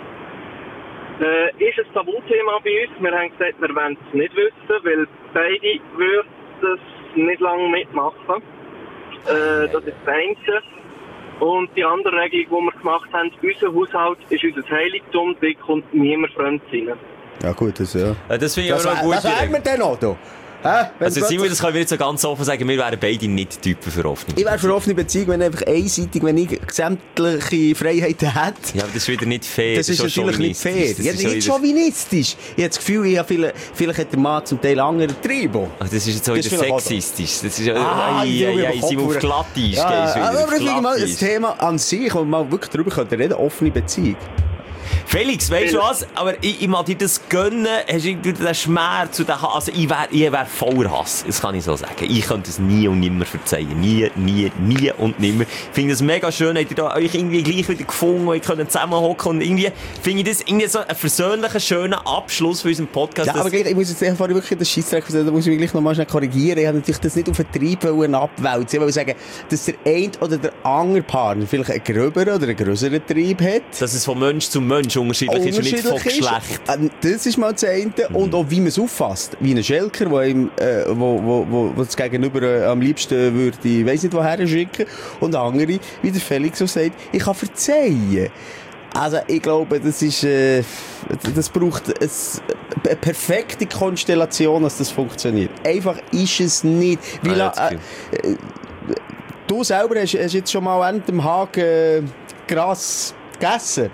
Ist ein Tabuthema bei uns. Wir haben gesagt, wir wollen es nicht wissen, weil beide würden es nicht lange mitmachen. Das ist das eine. Und die andere Regelung, die wir gemacht haben, unser Haushalt ist unser Heiligtum, da kommt niemand fremd rein. Ja gut, das ja. Das finde ich auch noch gut. Was wären wir denn noch da? Also Simon, das können wir jetzt so ganz offen sagen, wir wären beide nicht Typen für offene Beziehungen. Ich wäre für offene Beziehungen, wenn einfach einseitig, wenn ich sämtliche Freiheiten hätte. Ja, aber das ist wieder nicht fair. Das ist natürlich nicht fair. Ja, nicht chauvinistisch. Ich habe das Gefühl, vielleicht hat der Mann zum Teil andere Triebe. Ach, das ist jetzt auch wieder sexistisch. Das ist Simon auf Glattisch. Aber ich finde mal, das Thema an sich, wo man mal wirklich darüber reden, offene Beziehung. Felix, weißt du was? Aber ich mag dir das gönnen. Hast du den Schmerz? Also ich wär voller Hass. Das kann ich so sagen. Ich könnte es nie und nimmer verzeihen. Nie und nimmer. Ich finde es mega schön. Habt ihr euch irgendwie gleich wieder gefunden und ihr könnt zusammenhocken und irgendwie finde ich das irgendwie so einen versöhnlichen, schönen Abschluss für unseren Podcast. Ja, aber ich muss jetzt vorher wirklich das Scheissdreck, da muss ich mich gleich noch mal schnell korrigieren. Ich habe natürlich das nicht auf den Trieb abwälzen. Ich will sagen, dass der eine oder der andere Partner vielleicht einen gröberen oder einen grösseren Trieb hat. Dass es von Mensch zu Mensch unterschiedlich ist und nicht von Geschlecht. Das ist mal das eine. Und auch wie man es auffasst. Wie ein Schelker, der wo das Gegenüber am liebsten würde, ich weiss nicht woher schicken. Und andere, wie der Felix so sagt, ich kann verzeihen. Also, ich glaube, das braucht eine perfekte Konstellation, dass das funktioniert. Einfach ist es nicht. Weil, du selber hast jetzt schon mal während dem Haken Gras gegessen?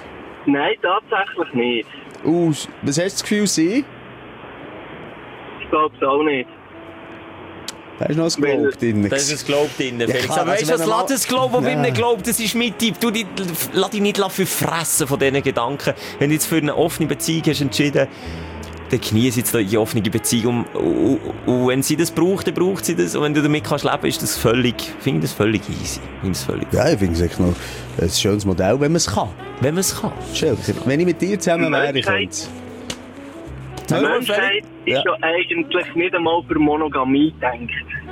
Nein, tatsächlich nicht. Was hast du das Gefühl, sie? glaube es auch nicht. Da ist noch ein Globe drin. Da ist ein Globe drin, Felix. klar, Aber weißt du, also was lass das Globe, wo wir nicht glauben, das ist mein Tipp. Du lass dich nicht verfressen von diesen Gedanken. Wenn du jetzt für eine offene Beziehung hast entschieden, dann genieße jetzt die offene Beziehung. Und wenn sie das braucht, dann braucht sie das. Und wenn du damit kannst leben, ist das völlig, finde ich das völlig easy. Ja, ich finde es echt noch ein schönes Modell, wenn man es kann. Wenn man es kann. Schelker, wenn ich mit dir zusammen wäre, ich könnte es. Die Menschheit ist ja eigentlich nicht einmal für Monogamie gedacht.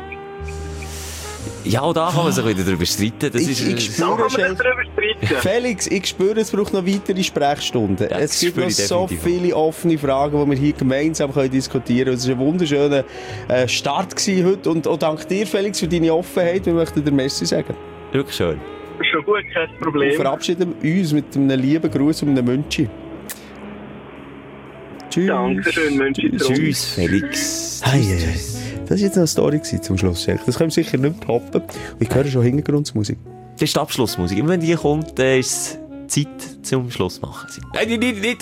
Ja, auch da kann man sich wieder darüber streiten. Das Ich ist, Da kann man spüre, sich darüber streiten. Felix, ich spüre, es braucht noch weitere Sprechstunden. Ja, es das gibt spüre noch ich so definitiv. viele offene Fragen, die wir hier gemeinsam diskutieren können. Es war ein wunderschöner Start gewesen heute. Und auch dank dir, Felix, für deine Offenheit. Wir möchten dir Merci sagen. wirklich schön. Schon gut, kein Wir Problem. verabschieden uns mit einem lieben Gruß und einem Münchi. Tschüss. Dankeschön, Münchi. Tschüss, Felix. Hey, das war jetzt noch eine Story zum Schluss. Das können wir sicher nicht mehr toppen. Und ich höre schon Hintergrundmusik. Das ist die Abschlussmusik. Immer wenn die kommt, ist es Zeit zum Schluss machen. Nein, nicht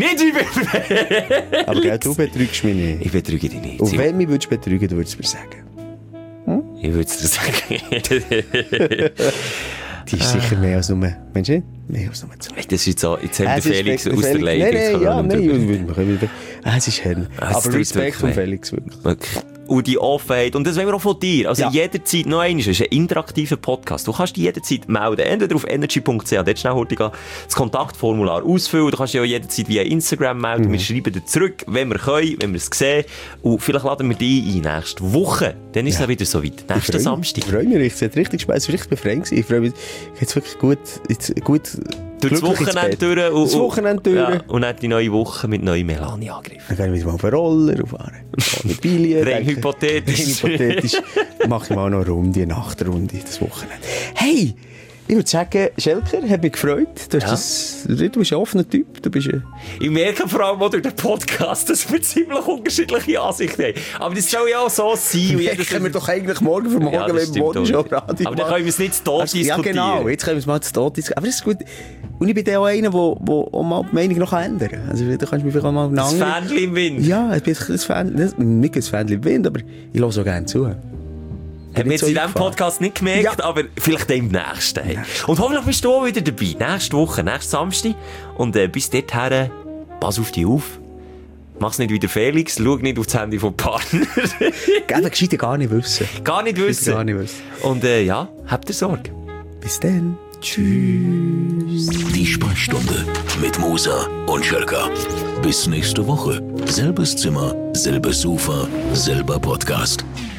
Aber gell, du betrügst mich nicht. Ich betrüge dich nicht. Und wenn du mich betrügen würdest, du würdest es mir sagen. Ich würde es dir sagen. Die ist sicher mehr als nur... Meinst du nicht? Mehr als nur zwei. Das ist jetzt so, jetzt haben wir Felix aus der Nein, Leitung. nein, ja, nein. Es ist hell. Es Aber tut Respekt von wirklich weh. Felix, wirklich. Wirklich. Und die Offenheit. Und das wollen wir auch von dir. Also Ja. jederzeit, noch einmal, es ist ein interaktiver Podcast. Du kannst dich jederzeit melden. Entweder auf energy.ch, dort schnell heute das Kontaktformular ausfüllen. Du kannst dich auch jederzeit via Instagram melden. Wir schreiben dir zurück, wenn wir können, wenn wir es sehen. Und vielleicht laden wir dich ein nächste Woche. Dann ist es wieder so weit. Nächsten Samstag. Ich freue mich. Es hat richtig Spaß. Es war richtig befreiend. Ich freue mich. Jetzt wirklich gut Durch das Wochenende durch. Das Wochenende durch. Ja, und dann die neue Woche mit neuen Melanie-Angriffen. Dann gehe ich wieder mal auf einen Roller fahren. Ohne Bilien. Rein hypothetisch. Hypothetisch. Mache ich mal noch eine Runde, eine Nachtrunde, das Wochenende. Hey! Ich würde sagen, Schelker, hat mich gefreut. Du bist ein offener Typ. Du bist Ich merke vor allem auch durch den Podcast, dass wir ziemlich unterschiedliche Ansichten haben. Aber das soll ja auch so sein. das können wir doch eigentlich morgen für morgen, Ja, das wenn wir stimmt morgen auch. schon Radio Aber dann können wir es nicht zu Tod diskutieren. Ja, genau. Jetzt können wir es mal zu Tod diskutieren. Aber das ist gut. Und ich bin dann auch einer, der auch mal die Meinung noch ändern kann. Also, da kannst du mich vielleicht auch mal eine Das andere... Fähnchen im Wind. Ja, ich bin ein Fan, nicht ein Fähnchen im Wind, aber ich höre so gerne zu. Haben wir jetzt so in diesem eingefahren. Podcast nicht gemerkt, Ja. aber vielleicht im nächsten. Hey. Und hoffentlich bist du auch wieder dabei. Nächste Woche, nächsten Samstag. Und bis dorthin, pass auf dich auf. Mach's nicht wie der Felix, schau nicht auf das Handy vom Partner. Gerne gescheiter gar nicht wissen. Gar nicht wissen. Gar nicht wissen. Und ja, habt ihr Sorge. Bis dann. Tschüss. Die Sprechstunde mit Musa und Schelka. Bis nächste Woche. Selbes Zimmer, selbes Sofa, selber Podcast.